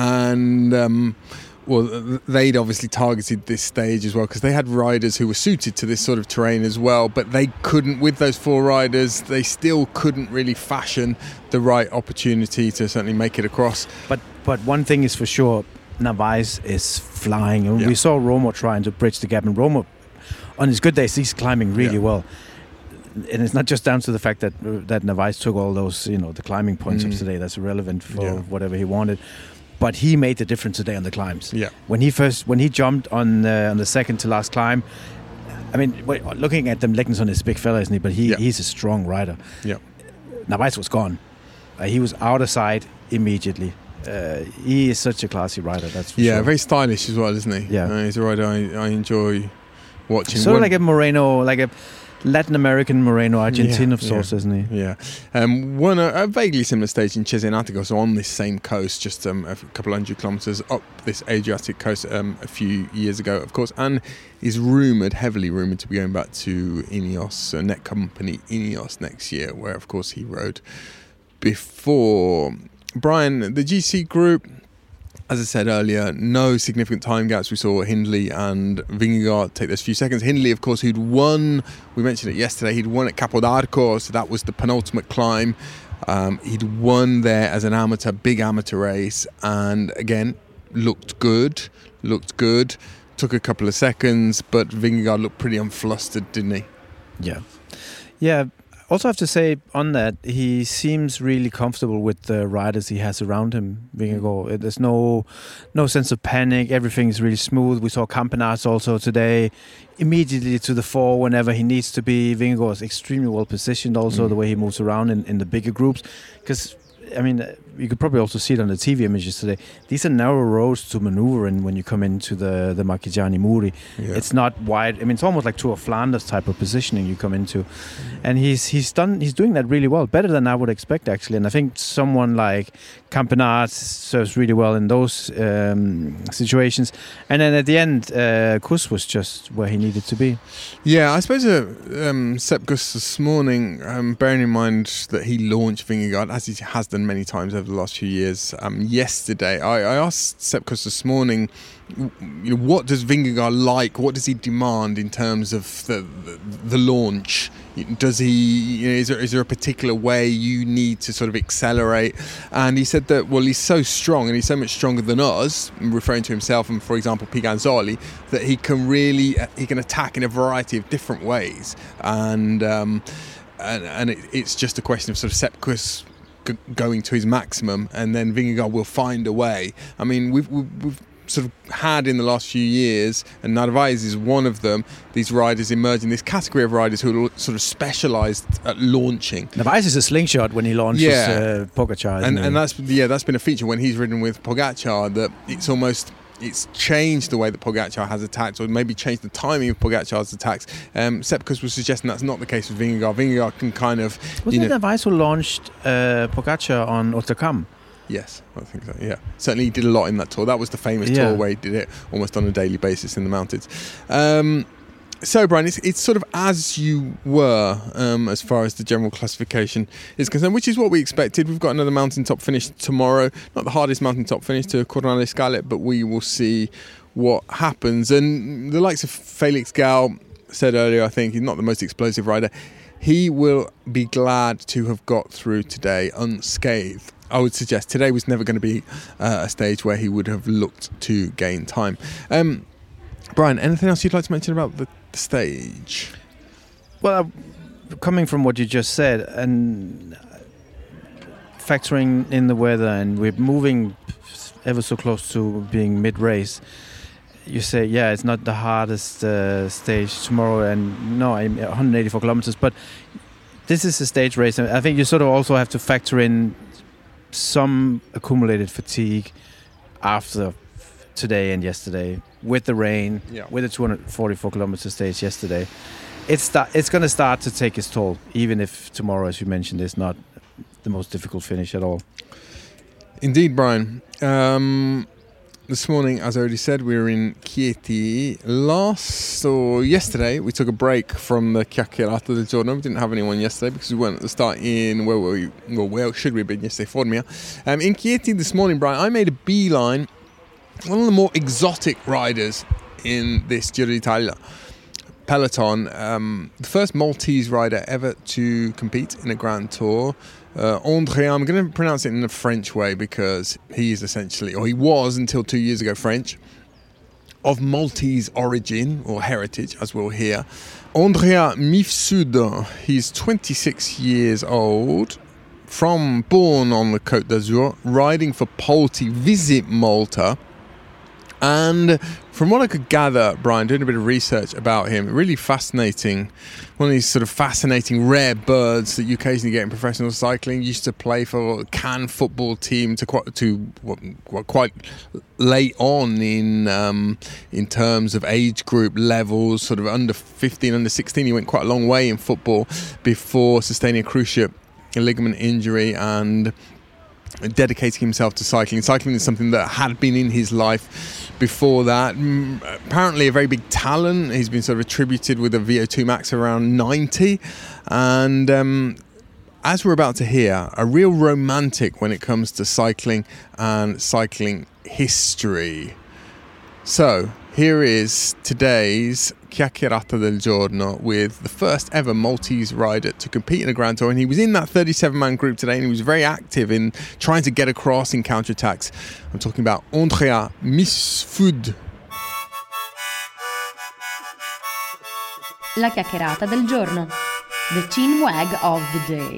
and they'd obviously targeted this stage as well, because they had riders who were suited to this sort of terrain as well, but they couldn't, with those 4 riders, they still couldn't really fashion the right opportunity to certainly make it across. But one thing is for sure, Narvaez is flying, and we saw Romo trying to bridge the gap, and Romo, on his good days, he's climbing really well. And it's not just down to the fact that Narvaez took all those, you know, the climbing points of today. That's irrelevant for whatever he wanted. but he made the difference today on the climbs. Yeah. When he jumped on the second to last climb, I mean, looking at them, Legnesson is a big fella, isn't he? But he's a strong rider. Yeah. Narvaez was gone. He was out of sight immediately. He is such a classy rider, that's for sure. Yeah, very stylish as well, isn't he? Yeah. He's a rider I enjoy watching. Sort of like a Moreno, like a Latin American Moreno Argentine of sorts, isn't he? Yeah. Won a vaguely similar stage in Cesenatico, so on this same coast, just a couple hundred kilometres up this Adriatic coast a few years ago, of course, and is heavily rumoured to be going back to Ineos, net company Ineos next year, where, of course, he rode before. Brian, the GC group, as I said earlier, no significant time gaps. We saw Hindley and Vingegaard take those few seconds. Hindley, of course, who'd won, we mentioned it yesterday, he'd won at Capodarco, so that was the penultimate climb. He'd won there as an amateur, big amateur race, and again, looked good. Took a couple of seconds, but Vingegaard looked pretty unflustered, didn't he? Yeah. Also have to say on that, he seems really comfortable with the riders he has around him. Vingegaard, there's no sense of panic. Everything's really smooth. We saw Campenaerts also today, immediately to the fore whenever he needs to be. Vingegaard is extremely well positioned. Also, the way he moves around in the bigger groups, because I mean, you could probably also see it on the TV images today. These are narrow roads to maneuver in when you come into the Marchigiani Muri. Yeah. It's not wide. I mean, it's almost like Tour of Flanders type of positioning you come into, and he's doing that really well, better than I would expect actually. And I think someone like Campenaerts serves really well in those situations. And then at the end, Kuss was just where he needed to be. Yeah, I suppose Sepp Kuss this morning, bearing in mind that he launched Vingegaard, as he has done many times over the last few years. Yesterday, I asked Sepp Kuss this morning, what does Vingegaard like? What does he demand in terms of the launch? Does he? Is there a particular way you need to sort of accelerate? And he said that, well, he's so strong and he's so much stronger than us, referring to himself and, for example, Piganzoli, that he can attack in a variety of different ways. And it's just a question of sort of Sepp Kuss going to his maximum, and then Vingegaard will find a way. I mean, we've sort of had in the last few years, and Narvaez is one of them, these riders emerging, this category of riders who are sort of specialised at launching. Narvaez is a slingshot when he launches Pogacar. And that's been a feature when he's ridden with Pogacar, that it's changed the way that Pogacar has attacked, or maybe changed the timing of Pogacar's attacks. Sepp Kuss was suggesting that's not the case with Vingegaard. Vingegaard can kind of... Wasn't it Narvaez who launched Pogacar on Otakam? Yes, I think so, yeah. Certainly he did a lot in that tour. That was the famous tour where he did it almost on a daily basis in the mountains. So, Brian, it's sort of as you were as far as the general classification is concerned, which is what we expected. We've got another mountaintop finish tomorrow. Not the hardest mountaintop finish to Coronale Scalet, but we will see what happens. And the likes of Felix Gall said earlier, I think, he's not the most explosive rider. He will be glad to have got through today unscathed. I would suggest today was never going to be a stage where he would have looked to gain time. Brian, anything else you'd like to mention about the stage? Well, coming from what you just said and factoring in the weather, and we're moving ever so close to being mid-race, you say, it's not the hardest stage tomorrow, and no, 184 kilometers, but this is a stage race, and I think you sort of also have to factor in some accumulated fatigue after today and yesterday, with the rain, with the 244 kilometer stage yesterday. It's going to start to take its toll, even if tomorrow, as you mentioned, is not the most difficult finish at all. Indeed, Brian. This morning, as I already said, we were in Chieti. Yesterday, we took a break from the Chiacchierata del Giorno. We didn't have anyone yesterday because we weren't at the start in where should we have been yesterday? Formia. In Chieti this morning, Brian, I made a beeline. One of the more exotic riders in this Giro d'Italia peloton, the first Maltese rider ever to compete in a Grand Tour. André, I'm going to pronounce it in the French way because he is essentially, or he was until 2 years ago, French, of Maltese origin or heritage, as we'll hear. Andrea Mifsud, he's 26 years old, born on the Côte d'Azur, riding for Polti, Visit Malta. And from what I could gather, Brian, doing a bit of research about him, really fascinating. One of these sort of fascinating rare birds that you occasionally get in professional cycling. Used to play for Cannes football team to quite late on in terms of age group levels, sort of under 15, under 16. He went quite a long way in football before sustaining a cruciate ligament injury and dedicating himself to cycling. Cycling is something that had been in his life before that. Apparently a very big talent. He's been sort of attributed with a VO2 max around 90. And as we're about to hear, a real romantic when it comes to cycling and cycling history. So here is today's Chiacchierata del Giorno with the first ever Maltese rider to compete in a Grand Tour, and he was in that 37-man group today, and he was very active in trying to get across in counterattacks. I'm talking about Andrea Misfud. La Chiacchierata del Giorno, the chin wag of the day.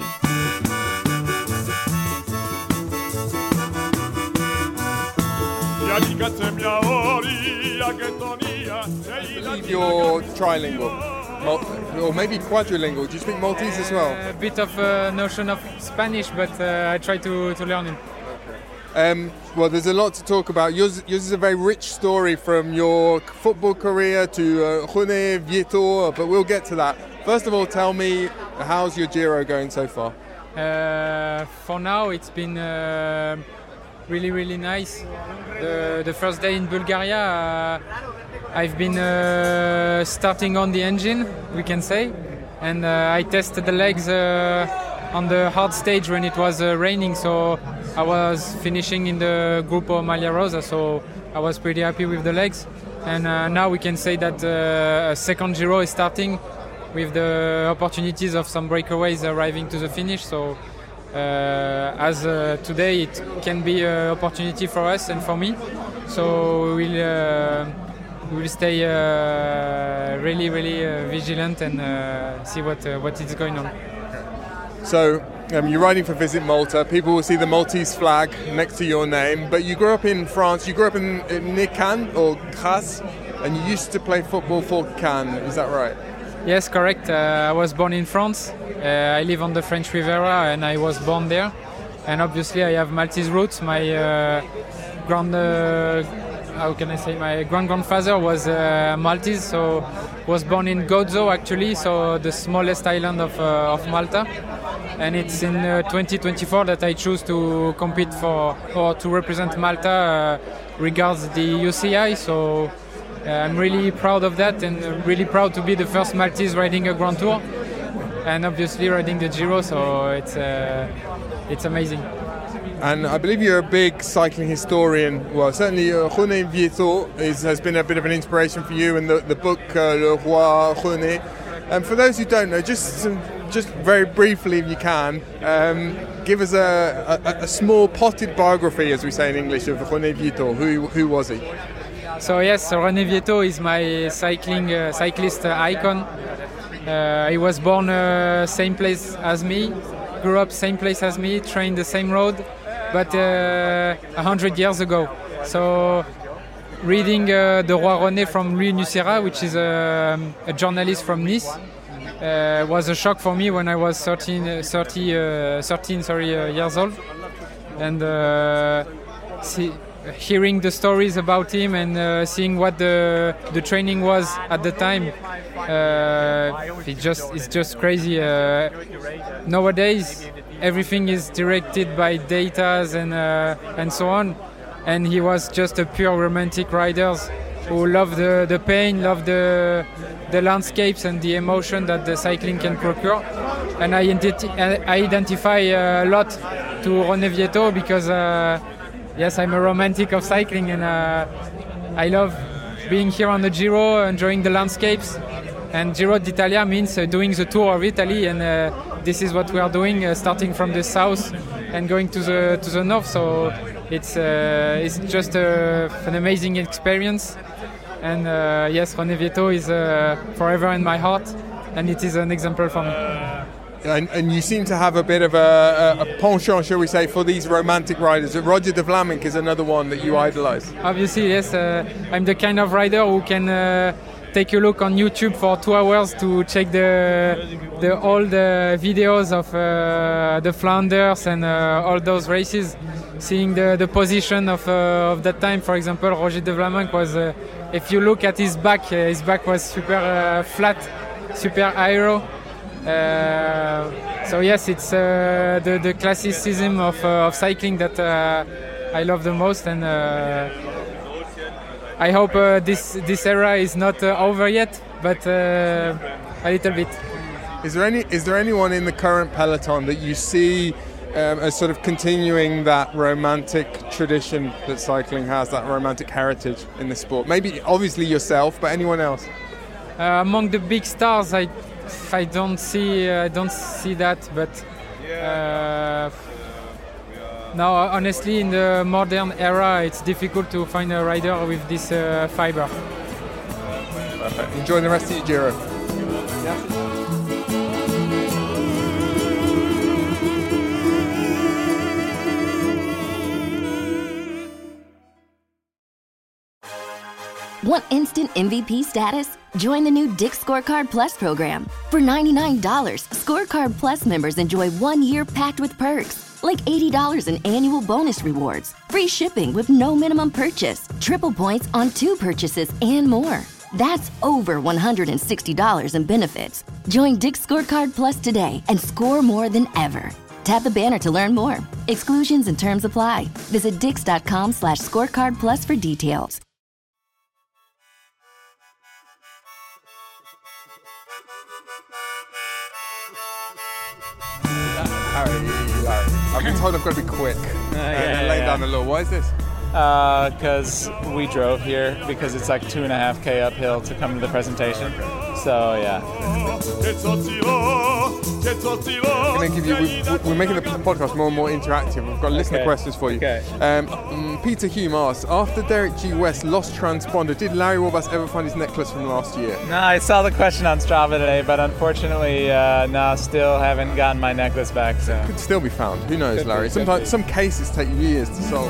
I believe you're trilingual, or maybe quadrilingual. Do you speak Maltese as well? A bit of a notion of Spanish, but I try to learn it. Well, there's a lot to talk about. Yours is a very rich story from your football career to Rene Vietor, but we'll get to that. First of all, tell me, how's your Giro going so far? For now, it's been really, really nice. The first day in Bulgaria, I've been starting on the engine, we can say, and I tested the legs on the hard stage when it was raining, so I was finishing in the Gruppo Maglia Rosa, so I was pretty happy with the legs. And now we can say that a second Giro is starting with the opportunities of some breakaways arriving to the finish. So as today it can be an opportunity for us and for me. So we will stay really vigilant and see what is going on. So you're riding for Visit Malta. People will see the Maltese flag next to your name, but you grew up in France. You grew up in near Cannes or Grasse, and you used to play football for Cannes. Is that right? Yes, correct. I was born in France. I live on the French Riviera, and I was born there. And obviously, I have Maltese roots. My my grand-grandfather was Maltese, so was born in Gozo, actually, so the smallest island of Malta. And it's in 2024 that I choose to compete for or to represent Malta regards the UCI. So I'm really proud of that, and really proud to be the first Maltese riding a Grand Tour, and obviously riding the Giro. So it's amazing. And I believe you're a big cycling historian. Well, certainly Rene Vietor has been a bit of an inspiration for you, and the book Le Roi Rene. And for those who don't know, just very briefly, if you can, give us a small potted biography, as we say in English, of Rene Vietor. Who was he? So yes, Rene Vietor is my cyclist icon. He was born same place as me, grew up same place as me, trained the same road, but 100 years ago. So reading the Roi Rene from Louis Nucera, which is a journalist from Nice, was a shock for me when I was 13 years old. And hearing the stories about him and seeing what the training was at the time, it's just crazy. Nowadays, everything is directed by data and so on. And he was just a pure romantic rider who loved the pain, loved the landscapes and the emotion that the cycling can procure. And I identify a lot to Rene Vietor because, yes, I'm a romantic of cycling, and I love being here on the Giro, enjoying the landscapes. And Giro d'Italia means doing the tour of Italy, and this is what we are doing, starting from the south and going to the north. So it's just an amazing experience. And yes, Rene Vietor is forever in my heart, and it is an example for me. and you seem to have a bit of a penchant, shall we say, for these romantic riders. Roger de Vlaming is another one that you idolize. Obviously, yes. I'm the kind of rider who can take a look on YouTube for 2 hours to check the old videos of the Flanders and all those races, seeing the position of that time. For example, Roger de Vlaming was, if you look at his back was super flat, super aero. So yes, it's the classicism of cycling that I love the most, and I hope this era is not over yet, but a little bit. Is there anyone in the current peloton that you see as sort of continuing that romantic tradition that cycling has, that romantic heritage in the sport? Maybe obviously yourself, but anyone else? Among the big stars, I don't see that, but now honestly in the modern era it's difficult to find a rider with this fiber. Perfect. Enjoy the rest of your Giro. Yeah. Want instant MVP status? Join the new Dick's Scorecard Plus program. For $99, Scorecard Plus members enjoy 1 year packed with perks, like $80 in annual bonus rewards, free shipping with no minimum purchase, triple points on 2 purchases, and more. That's over $160 in benefits. Join Dick's Scorecard Plus today and score more than ever. Tap the banner to learn more. Exclusions and terms apply. Visit dix.com/scorecardplus for details. I've been told I've got to be quick. Lay down the law. Why is this? Because we drove here because it's like 2.5K uphill to come to the presentation. So yeah. We're making the podcast more and more interactive. We've got listener questions for you. Okay. Peter Hume asks, after Derek G. West lost transponder, did Larry Warbasse ever find his necklace from last year? No, I saw the question on Strava today, but unfortunately, no, still haven't gotten my necklace back. So could still be found. Who knows, Larry? Sometimes some cases take years to solve.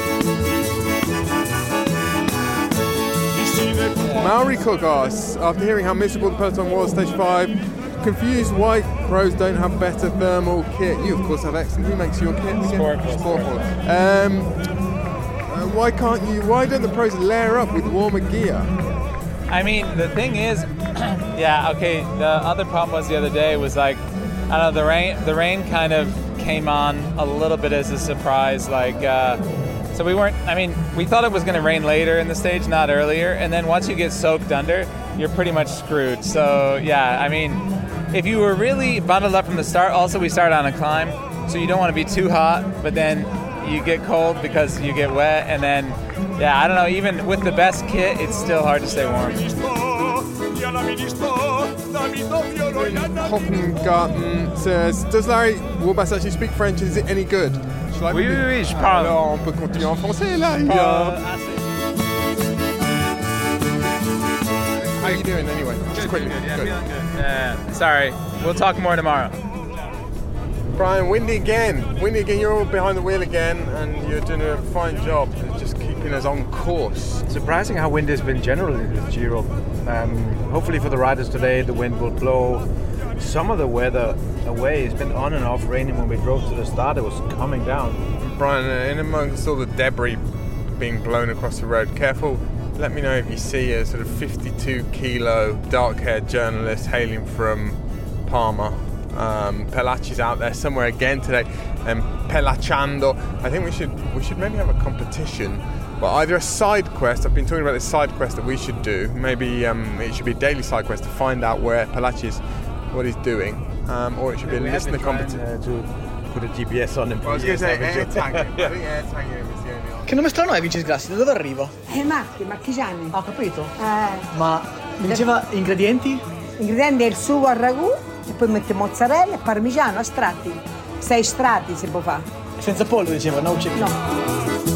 Maori Cook asks, after hearing how miserable the peloton was, stage 5, confused why pros don't have better thermal kit. You, of course, have excellent. Who makes your kit again? Sportful. Why don't the pros layer up with warmer gear? I mean, the thing is, yeah, okay, the other problem was the other day was like, I don't know, the rain kind of came on a little bit as a surprise, like, so we thought it was going to rain later in the stage, not earlier, and then once you get soaked under, you're pretty much screwed. So, yeah, I mean, if you were really bundled up from the start, also we started on a climb, so you don't want to be too hot, but then you get cold because you get wet, and then, yeah, I don't know, even with the best kit, it's still hard to stay warm. Hoppengarten says, does Larry Warbasse actually speak French? Is it any good? Oui, je parle. Alors, on peut continuer en français, là. How are you doing, anyway? Just quickly. Good. Sorry, we'll talk more tomorrow. Brian, windy again. You're all behind the wheel again, and you're doing a fine job of just keeping us on course. Surprising how windy has been generally in this Giro. Hopefully for the riders today, the wind will blow some of the weather away. It's been on and off raining when we drove to the start. It was coming down. Brian, in amongst all the debris being blown across the road, careful. Let me know if you see a sort of 52-kilo dark-haired journalist hailing from Parma. Pelaci's out there somewhere again today, Pelacciando. I think we should maybe have a competition, but either a side quest. I've been talking about this side quest that we should do. Maybe it should be a daily side quest to find out where Pelaci is, what he's doing, or it should be a listener competition. To put a GPS on him. I was going to say air tagging. I think air tagging was the only answer. Che nome strano è Vincenzo Grassi? Da dove arrivo? Marchigiani. Ho capito. Ma mi diceva ingredienti? Ingredienti è il sugo al ragù e poi mette mozzarella e parmigiano a strati. 6 strati si può fare. Senza pollo diceva, no chicken. No.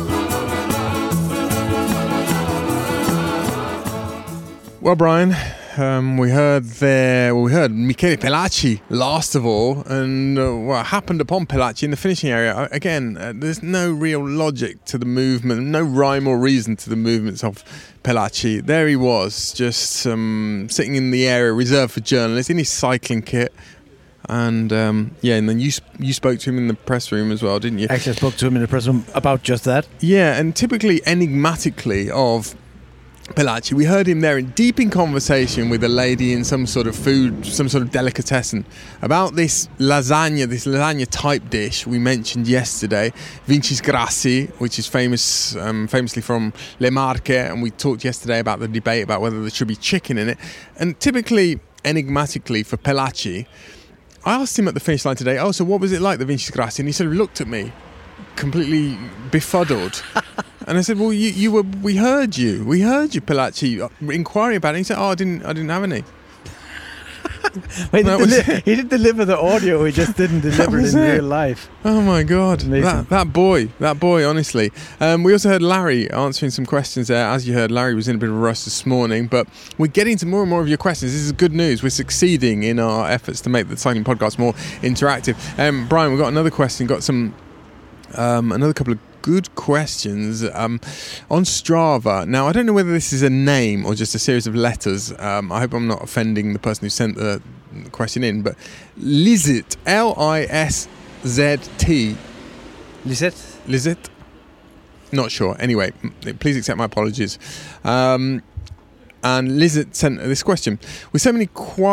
Well, Brian, We heard Michele Pelacci last of all, and what happened upon Pelacci in the finishing area. Again, there's no real logic to the movement, no rhyme or reason to the movements of Pelacci. There he was, just sitting in the area reserved for journalists in his cycling kit. And and then you spoke to him in the press room as well, didn't you? Actually, I spoke to him in the press room about just that. Yeah, and typically enigmatically of Pelacci, we heard him there in conversation with a lady in some sort of food, some sort of delicatessen, about this lasagna type dish we mentioned yesterday, Vincis Grassi, which is famously from Le Marche, and we talked yesterday about the debate about whether there should be chicken in it. And typically, enigmatically for Pelacci, I asked him at the finish line today, so what was it like, the Vincis Grassi? And he sort of looked at me, completely befuddled. And I said, well, we heard you, Pelacci, inquiring about it. And he said, I didn't have any. Wait, he did deliver the audio, he just didn't deliver it in real life. Oh my God, that boy, honestly. We also heard Larry answering some questions there. As you heard, Larry was in a bit of a rush this morning, but we're getting to more and more of your questions. This is good news. We're succeeding in our efforts to make the Cycling Podcast more interactive. Brian, we've got another question, got some another couple of good questions on Strava. Now, I don't know whether this is a name or just a series of letters. I hope I'm not offending the person who sent the question in, but Lizet, L-I-S-Z-T. Lizet? Not sure. Anyway, please accept my apologies. And Lizet sent this question. With so many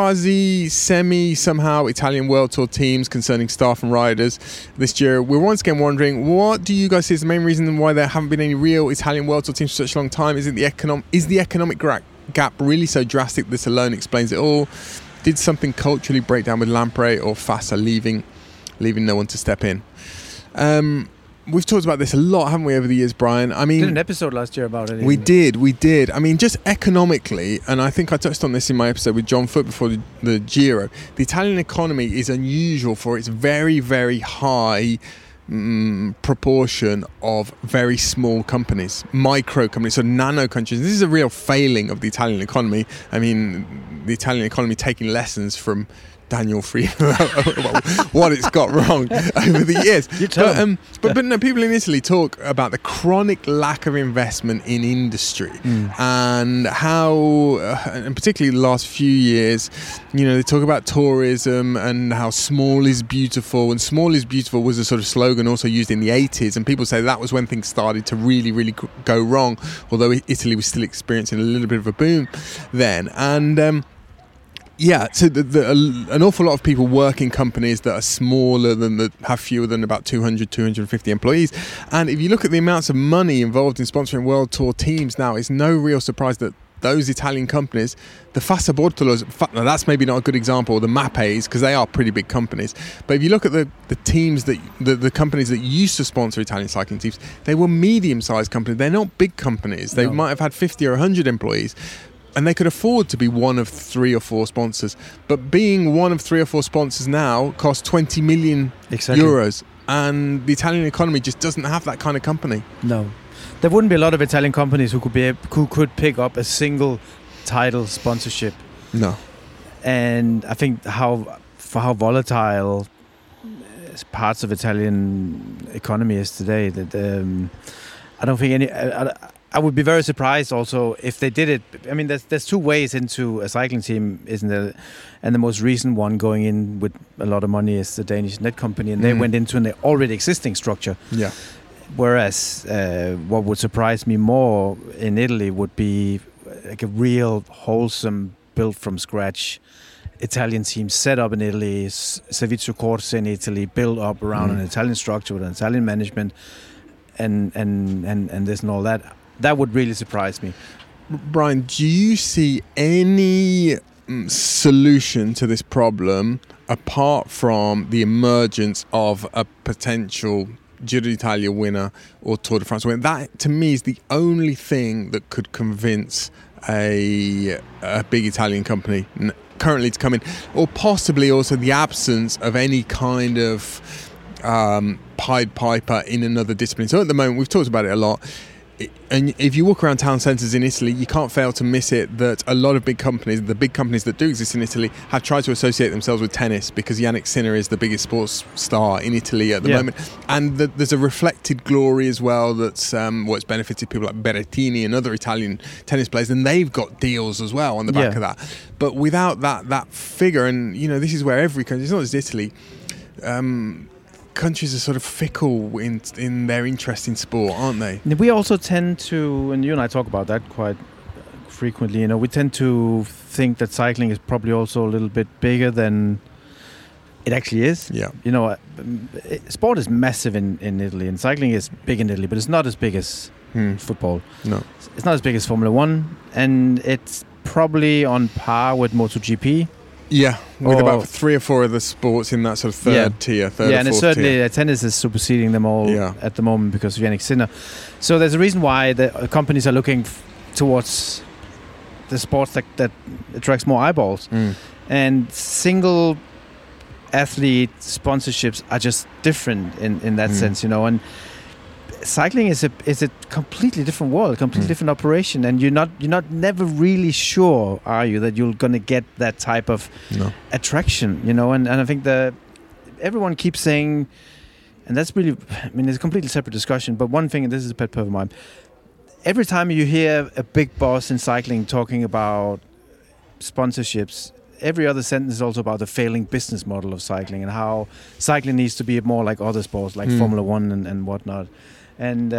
somehow Italian World Tour teams concerning staff and riders this year, we're once again wondering, what do you guys see as the main reason why there haven't been any real Italian World Tour teams for such a long time? Is the economic gap really so drastic this alone explains it all? Did something culturally break down with Lampre or Fassa leaving no one to step in? We've talked about this a lot, haven't we, over the years, Brian? I mean, did an episode last year about it. We did. I mean, just economically, and I think I touched on this in my episode with John Foot before the Giro, the Italian economy is unusual for its very, very high proportion of very small companies, micro companies, so nano countries. This is a real failing of the Italian economy. I mean, the Italian economy taking lessons from Daniel Free, what it's got wrong over the years. But no, people in Italy talk about the chronic lack of investment in industry and how, and particularly the last few years, they talk about tourism and how small is beautiful. And small is beautiful was a sort of slogan also used in the 80s. And people say that was when things started to really, really go wrong, although Italy was still experiencing a little bit of a boom then. And so an awful lot of people work in companies that are smaller that have fewer than about 250 employees. And if you look at the amounts of money involved in sponsoring World Tour teams now, it's no real surprise that those Italian companies, the Fassa Bortolos, now that's maybe not a good example, or the Mappes, because they are pretty big companies. But if you look at the teams that the companies that used to sponsor Italian cycling teams, they were medium-sized companies. They're not big companies. They might have had 50 or 100 employees. And they could afford to be one of 3 or 4 sponsors. But being one of 3 or 4 sponsors now costs 20 million euros. And the Italian economy just doesn't have that kind of company. No. There wouldn't be a lot of Italian companies who could pick up a single title sponsorship. No. And I think how volatile parts of Italian economy is today, that I don't think I would be very surprised also if they did it. I mean, there's 2 ways into a cycling team, isn't there? And the most recent one going in with a lot of money is the Danish Netcompany, and they went into an already existing structure. Yeah. Whereas what would surprise me more in Italy would be like a real wholesome, built from scratch Italian team set up in Italy, Servizio Corse in Italy, built up around an Italian structure with an Italian management, and this and all that. That would really surprise me. Brian, do you see any solution to this problem apart from the emergence of a potential Giro d'Italia winner or Tour de France winner? That, to me, is the only thing that could convince a big Italian company currently to come in, or possibly also the absence of any kind of Pied Piper in another discipline. So at the moment, we've talked about it a lot, and if you walk around town centres in Italy, you can't fail to miss it that a lot of big companies, the big companies that do exist in Italy, have tried to associate themselves with tennis because Yannick Sinner is the biggest sports star in Italy at the moment. And there's a reflected glory as well that's what's benefited people like Berrettini and other Italian tennis players, and they've got deals as well on the back of that. But without that figure, and this is where every country, it's not just Italy, countries are sort of fickle in their interest in sport, aren't they? We also tend to, and you and I talk about that quite frequently, we tend to think that cycling is probably also a little bit bigger than it actually is. Yeah. Sport is massive in Italy, and cycling is big in Italy, but it's not as big as football. No. It's not as big as Formula One, and it's probably on par with MotoGP. Yeah, with about 3 or 4 other sports in that sort of third tier, third or and fourth certainly tier. Tennis is superseding them all at the moment because of Yannick Sinner. So there's a reason why the companies are looking towards the sports that attracts more eyeballs. And single athlete sponsorships are just different in that sense, and cycling is a completely different world, completely different operation, and you're not never really sure, are you, that you're going to get that type of attraction, and I think everyone keeps saying, and that's really, it's a completely separate discussion, but one thing, and this is a pet peeve of mine, every time you hear a big boss in cycling talking about sponsorships, every other sentence is also about the failing business model of cycling and how cycling needs to be more like other sports, like Formula One and whatnot. And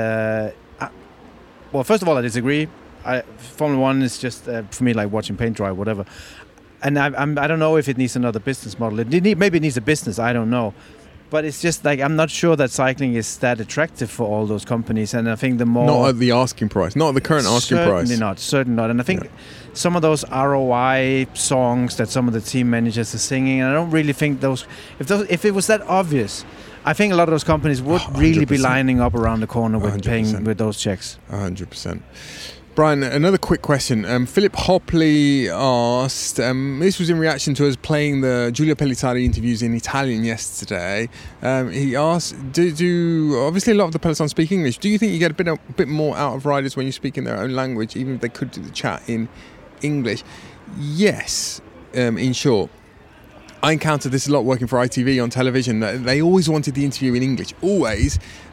well, first of all, I disagree. Formula One is just for me like watching paint dry, whatever. And I don't know if it needs another business model. Maybe it needs a business. I don't know. But it's just like I'm not sure that cycling is that attractive for all those companies. And I think the more not at the asking price, not at the current asking price. Certainly not. And I think some of those ROI songs that some of the team managers are singing, and I don't really think if it was that obvious, I think a lot of those companies would really 100%. be lining up around the corner with 100%. paying with those checks. 100%. Brian, another quick question. Philip Hopley asked, this was in reaction to us playing the Giulio Pellizzari interviews in Italian yesterday. He asked, do obviously a lot of the peloton speak English. Do you think you get a bit more out of riders when you speak in their own language, even if they could do the chat in English? Yes, in short. I encountered this a lot working for ITV on television. They always wanted the interview in English, always.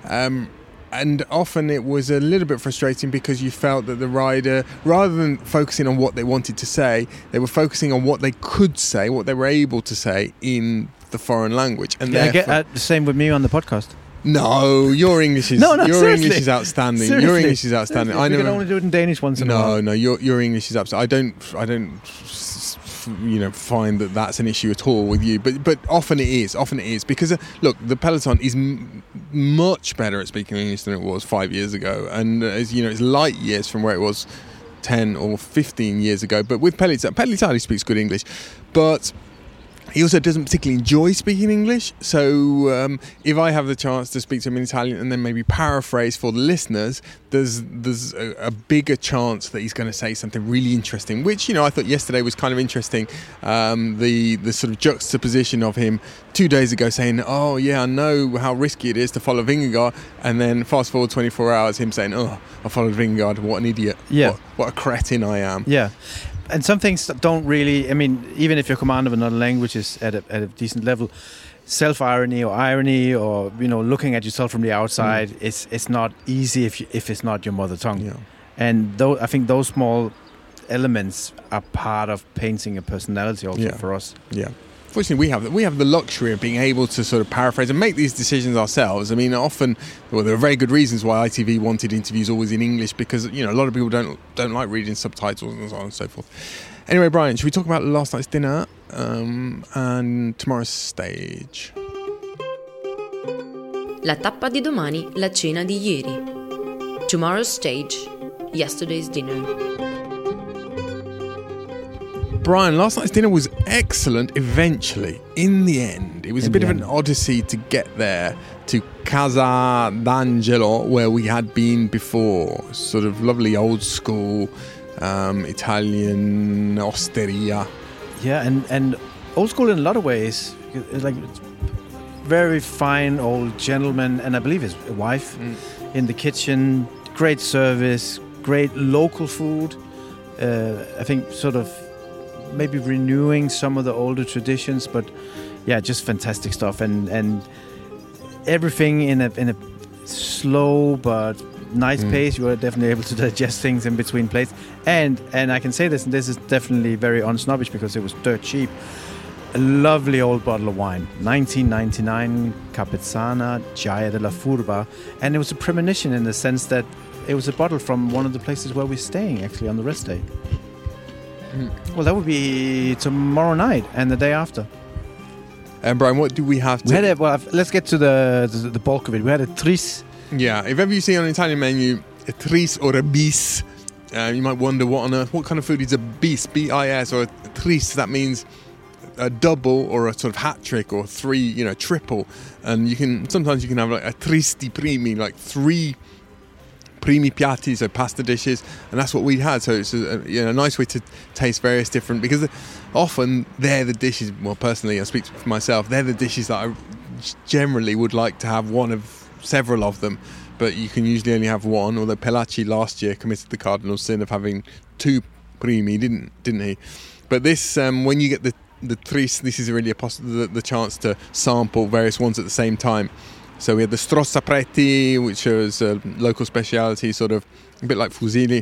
And often it was a little bit frustrating because you felt that the rider, rather than focusing on what they wanted to say, they were focusing on what they could say, what they were able to say in the foreign language. And I get the same with me on the podcast. No, your English is English is outstanding. Seriously. Your English is outstanding. Seriously. We can only do it in Danish once in a while. No, your English is absolutely. I don't find that that's an issue at all with you, but often it is because look, the peloton is much better at speaking English than it was 5 years ago, and as you know, it's light years from where it was 10 or 15 years ago. But with Pellizzari speaks good English, but he also doesn't particularly enjoy speaking English. So if I have the chance to speak to him in Italian and then maybe paraphrase for the listeners, there's a bigger chance that he's going to say something really interesting, which, I thought yesterday was kind of interesting. The sort of juxtaposition of him 2 days ago saying, oh yeah, I know how risky it is to follow Vingegaard, and then fast forward 24 hours, him saying, oh, I followed Vingegaard, what an idiot. Yeah. What a cretin I am. Yeah. And some things don't really, even if your command of another language is at a decent level, self-irony or looking at yourself from the outside, it's not easy if it's not your mother tongue. Yeah. And I think those small elements are part of painting a personality also for us. Yeah. Fortunately, we have the luxury of being able to sort of paraphrase and make these decisions ourselves. Often, there are very good reasons why ITV wanted interviews always in English, because a lot of people don't like reading subtitles and so on and so forth. Anyway, Brian, should we talk about last night's dinner and tomorrow's stage? La tappa di domani, la cena di ieri. Tomorrow's stage, yesterday's dinner. Brian, last night's dinner was excellent eventually, in the end. It was a bit of an odyssey to get there, to Casa d'Angelo, where we had been before. Sort of lovely old school Italian osteria. Yeah, and old school in a lot of ways. Like, very fine old gentleman, and I believe his wife in the kitchen, great service, great local food. I think sort of maybe renewing some of the older traditions, but yeah, just fantastic stuff, and everything in a slow but nice pace. You are definitely able to digest things in between plates, and I can say this, and this is definitely very unsnobbish because it was dirt cheap. A lovely old bottle of wine, 1999, Capezzana Gioia della Furba, and it was a premonition in the sense that it was a bottle from one of the places where we're staying actually on the rest day. Well, that would be tomorrow night and the day after. And Brian, what do we have to... let's get to the bulk of it. We had a tris. Yeah, if ever you see on an Italian menu a tris or a bis, you might wonder what kind of food is a bis, B-I-S, or a tris. That means a double or a sort of hat trick or three, triple. And sometimes you can have like a tristi primi, like 3 primi piatti, so pasta dishes, and that's what we had. So it's a nice way to taste various different, because often they're the dishes, well, personally I speak for myself, they're the dishes that I generally would like to have one of several of them, but you can usually only have one, although Pelacci last year committed the cardinal sin of having 2 primi, didn't he? But this, when you get the tris, this is really the chance to sample various ones at the same time. So we had the strozzapreti, which was a local speciality, sort of a bit like fusilli,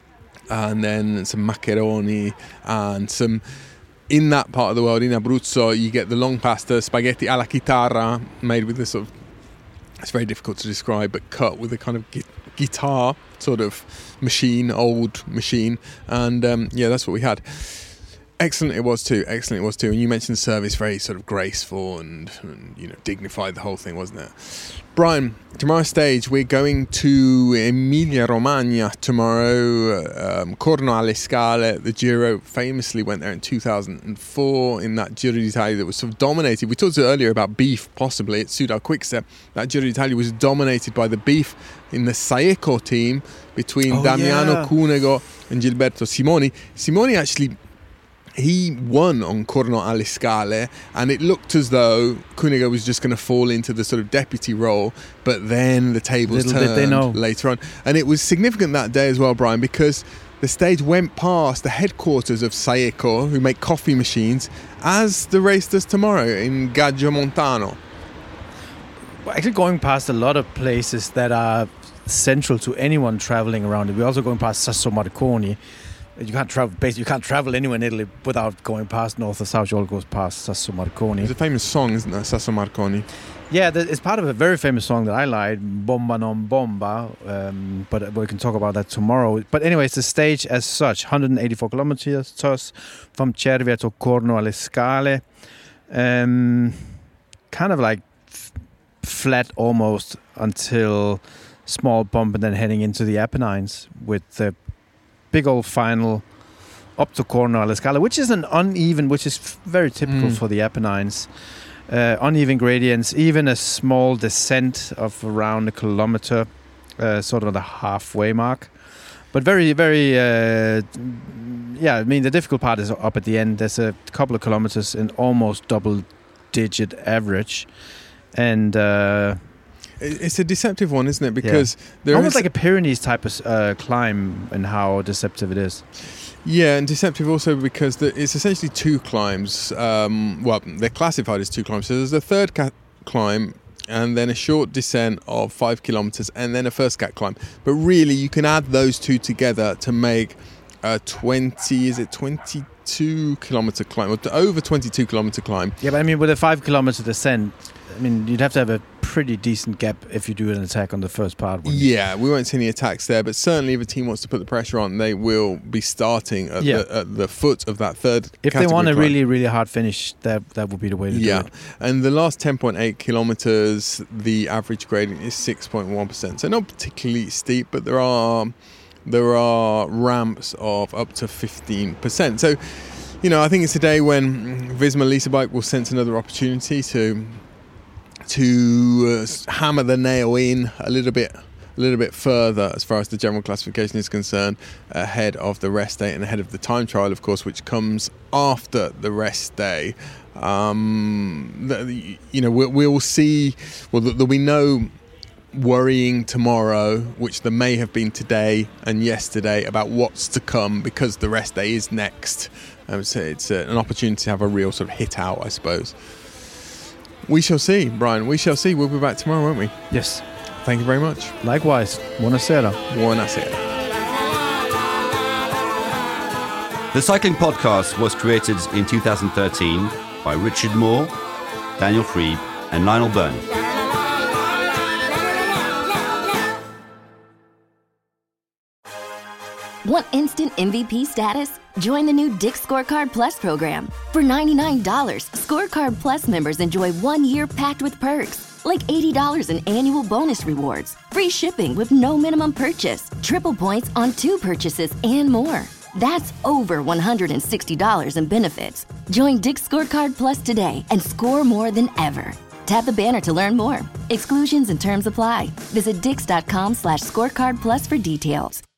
and then some maccheroni, and some, in that part of the world, in Abruzzo, you get the long pasta, spaghetti alla chitarra, made with this sort of, it's very difficult to describe, but cut with a kind of guitar sort of machine, old machine, and that's what we had. Excellent it was too. And you mentioned the service, very sort of graceful and dignified, the whole thing, wasn't it? Brian, tomorrow's stage, we're going to Emilia-Romagna tomorrow. Corno alle Scale. The Giro famously went there in 2004 in that Giro d'Italia that was sort of dominated. We talked earlier about beef, possibly, at Soudal Quickstep. That Giro d'Italia was dominated by the beef in the Saeco team between Damiano Cunego and Gilberto Simoni. Simoni actually... he won on Corno alle Scale, and it looked as though Cunego was just going to fall into the sort of deputy role, but then the tables turned later on. And it was significant that day as well, Brian, because the stage went past the headquarters of Saeco, who make coffee machines, as the race does tomorrow in Gaggiomontano. We're actually going past a lot of places that are central to anyone traveling around it. We're also going past Sasso Marconi. You can't travel anywhere in Italy without going past north or south. You all go past Sasso Marconi. It's a famous song, isn't it, Sasso Marconi? Yeah, it's part of a very famous song that I like, Bomba non Bomba, but we can talk about that tomorrow. But anyway, it's the stage as such, 184 kilometers from Cervia to Corno alle Scale. Kind of like flat almost until small bump and then heading into the Apennines with the big old final up to Corno alle Scale, which is which is very typical for the Apennines. Uneven gradients, even a small descent of around a kilometer, sort of the halfway mark. But very, very, I mean, the difficult part is up at the end. There's a couple of kilometers in almost double-digit average. And... it's a deceptive one, isn't it? Because there almost like a Pyrenees type of climb and how deceptive it is. Yeah, and deceptive also because it's essentially 2 climbs. They're classified as 2 climbs. So there's a third climb and then a short descent of 5 kilometers and then a first cat climb. But really, you can add those 2 together to make a 22 kilometer climb, or over 22 kilometer climb. Yeah, but I mean, with a 5 kilometer descent, I mean, you'd have to have a pretty decent gap if you do an attack on the first part. Yeah, we won't see any attacks there, but certainly if a team wants to put the pressure on, they will be starting at the foot of that third if they want a really, really hard finish, that would be the way to do it. Yeah, and the last 10.8 kilometers, the average gradient is 6.1%. So not particularly steep, but there are ramps of up to 15%. So, I think it's a day when Visma Lease Bike will sense another opportunity to hammer the nail in a little bit further as far as the general classification is concerned, ahead of the rest day and ahead of the time trial, of course, which comes after the rest day. We'll see. Well, there'll be no worrying tomorrow, which there may have been today and yesterday, about what's to come, because the rest day is next. So it's an opportunity to have a real sort of hit out, I suppose. We shall see, Brian. We shall see. We'll be back tomorrow, won't we? Yes. Thank you very much. Likewise. Buonasera. Buonasera. The Cycling Podcast was created in 2013 by Richard Moore, Daniel Friebe, and Lionel Burney. Want instant MVP status? Join the new Dick's Scorecard Plus program. For $99, Scorecard Plus members enjoy 1 year packed with perks, like $80 in annual bonus rewards, free shipping with no minimum purchase, triple points on 2 purchases, and more. That's over $160 in benefits. Join Dick's Scorecard Plus today and score more than ever. Tap the banner to learn more. Exclusions and terms apply. Visit dix.com/scorecard plus for details.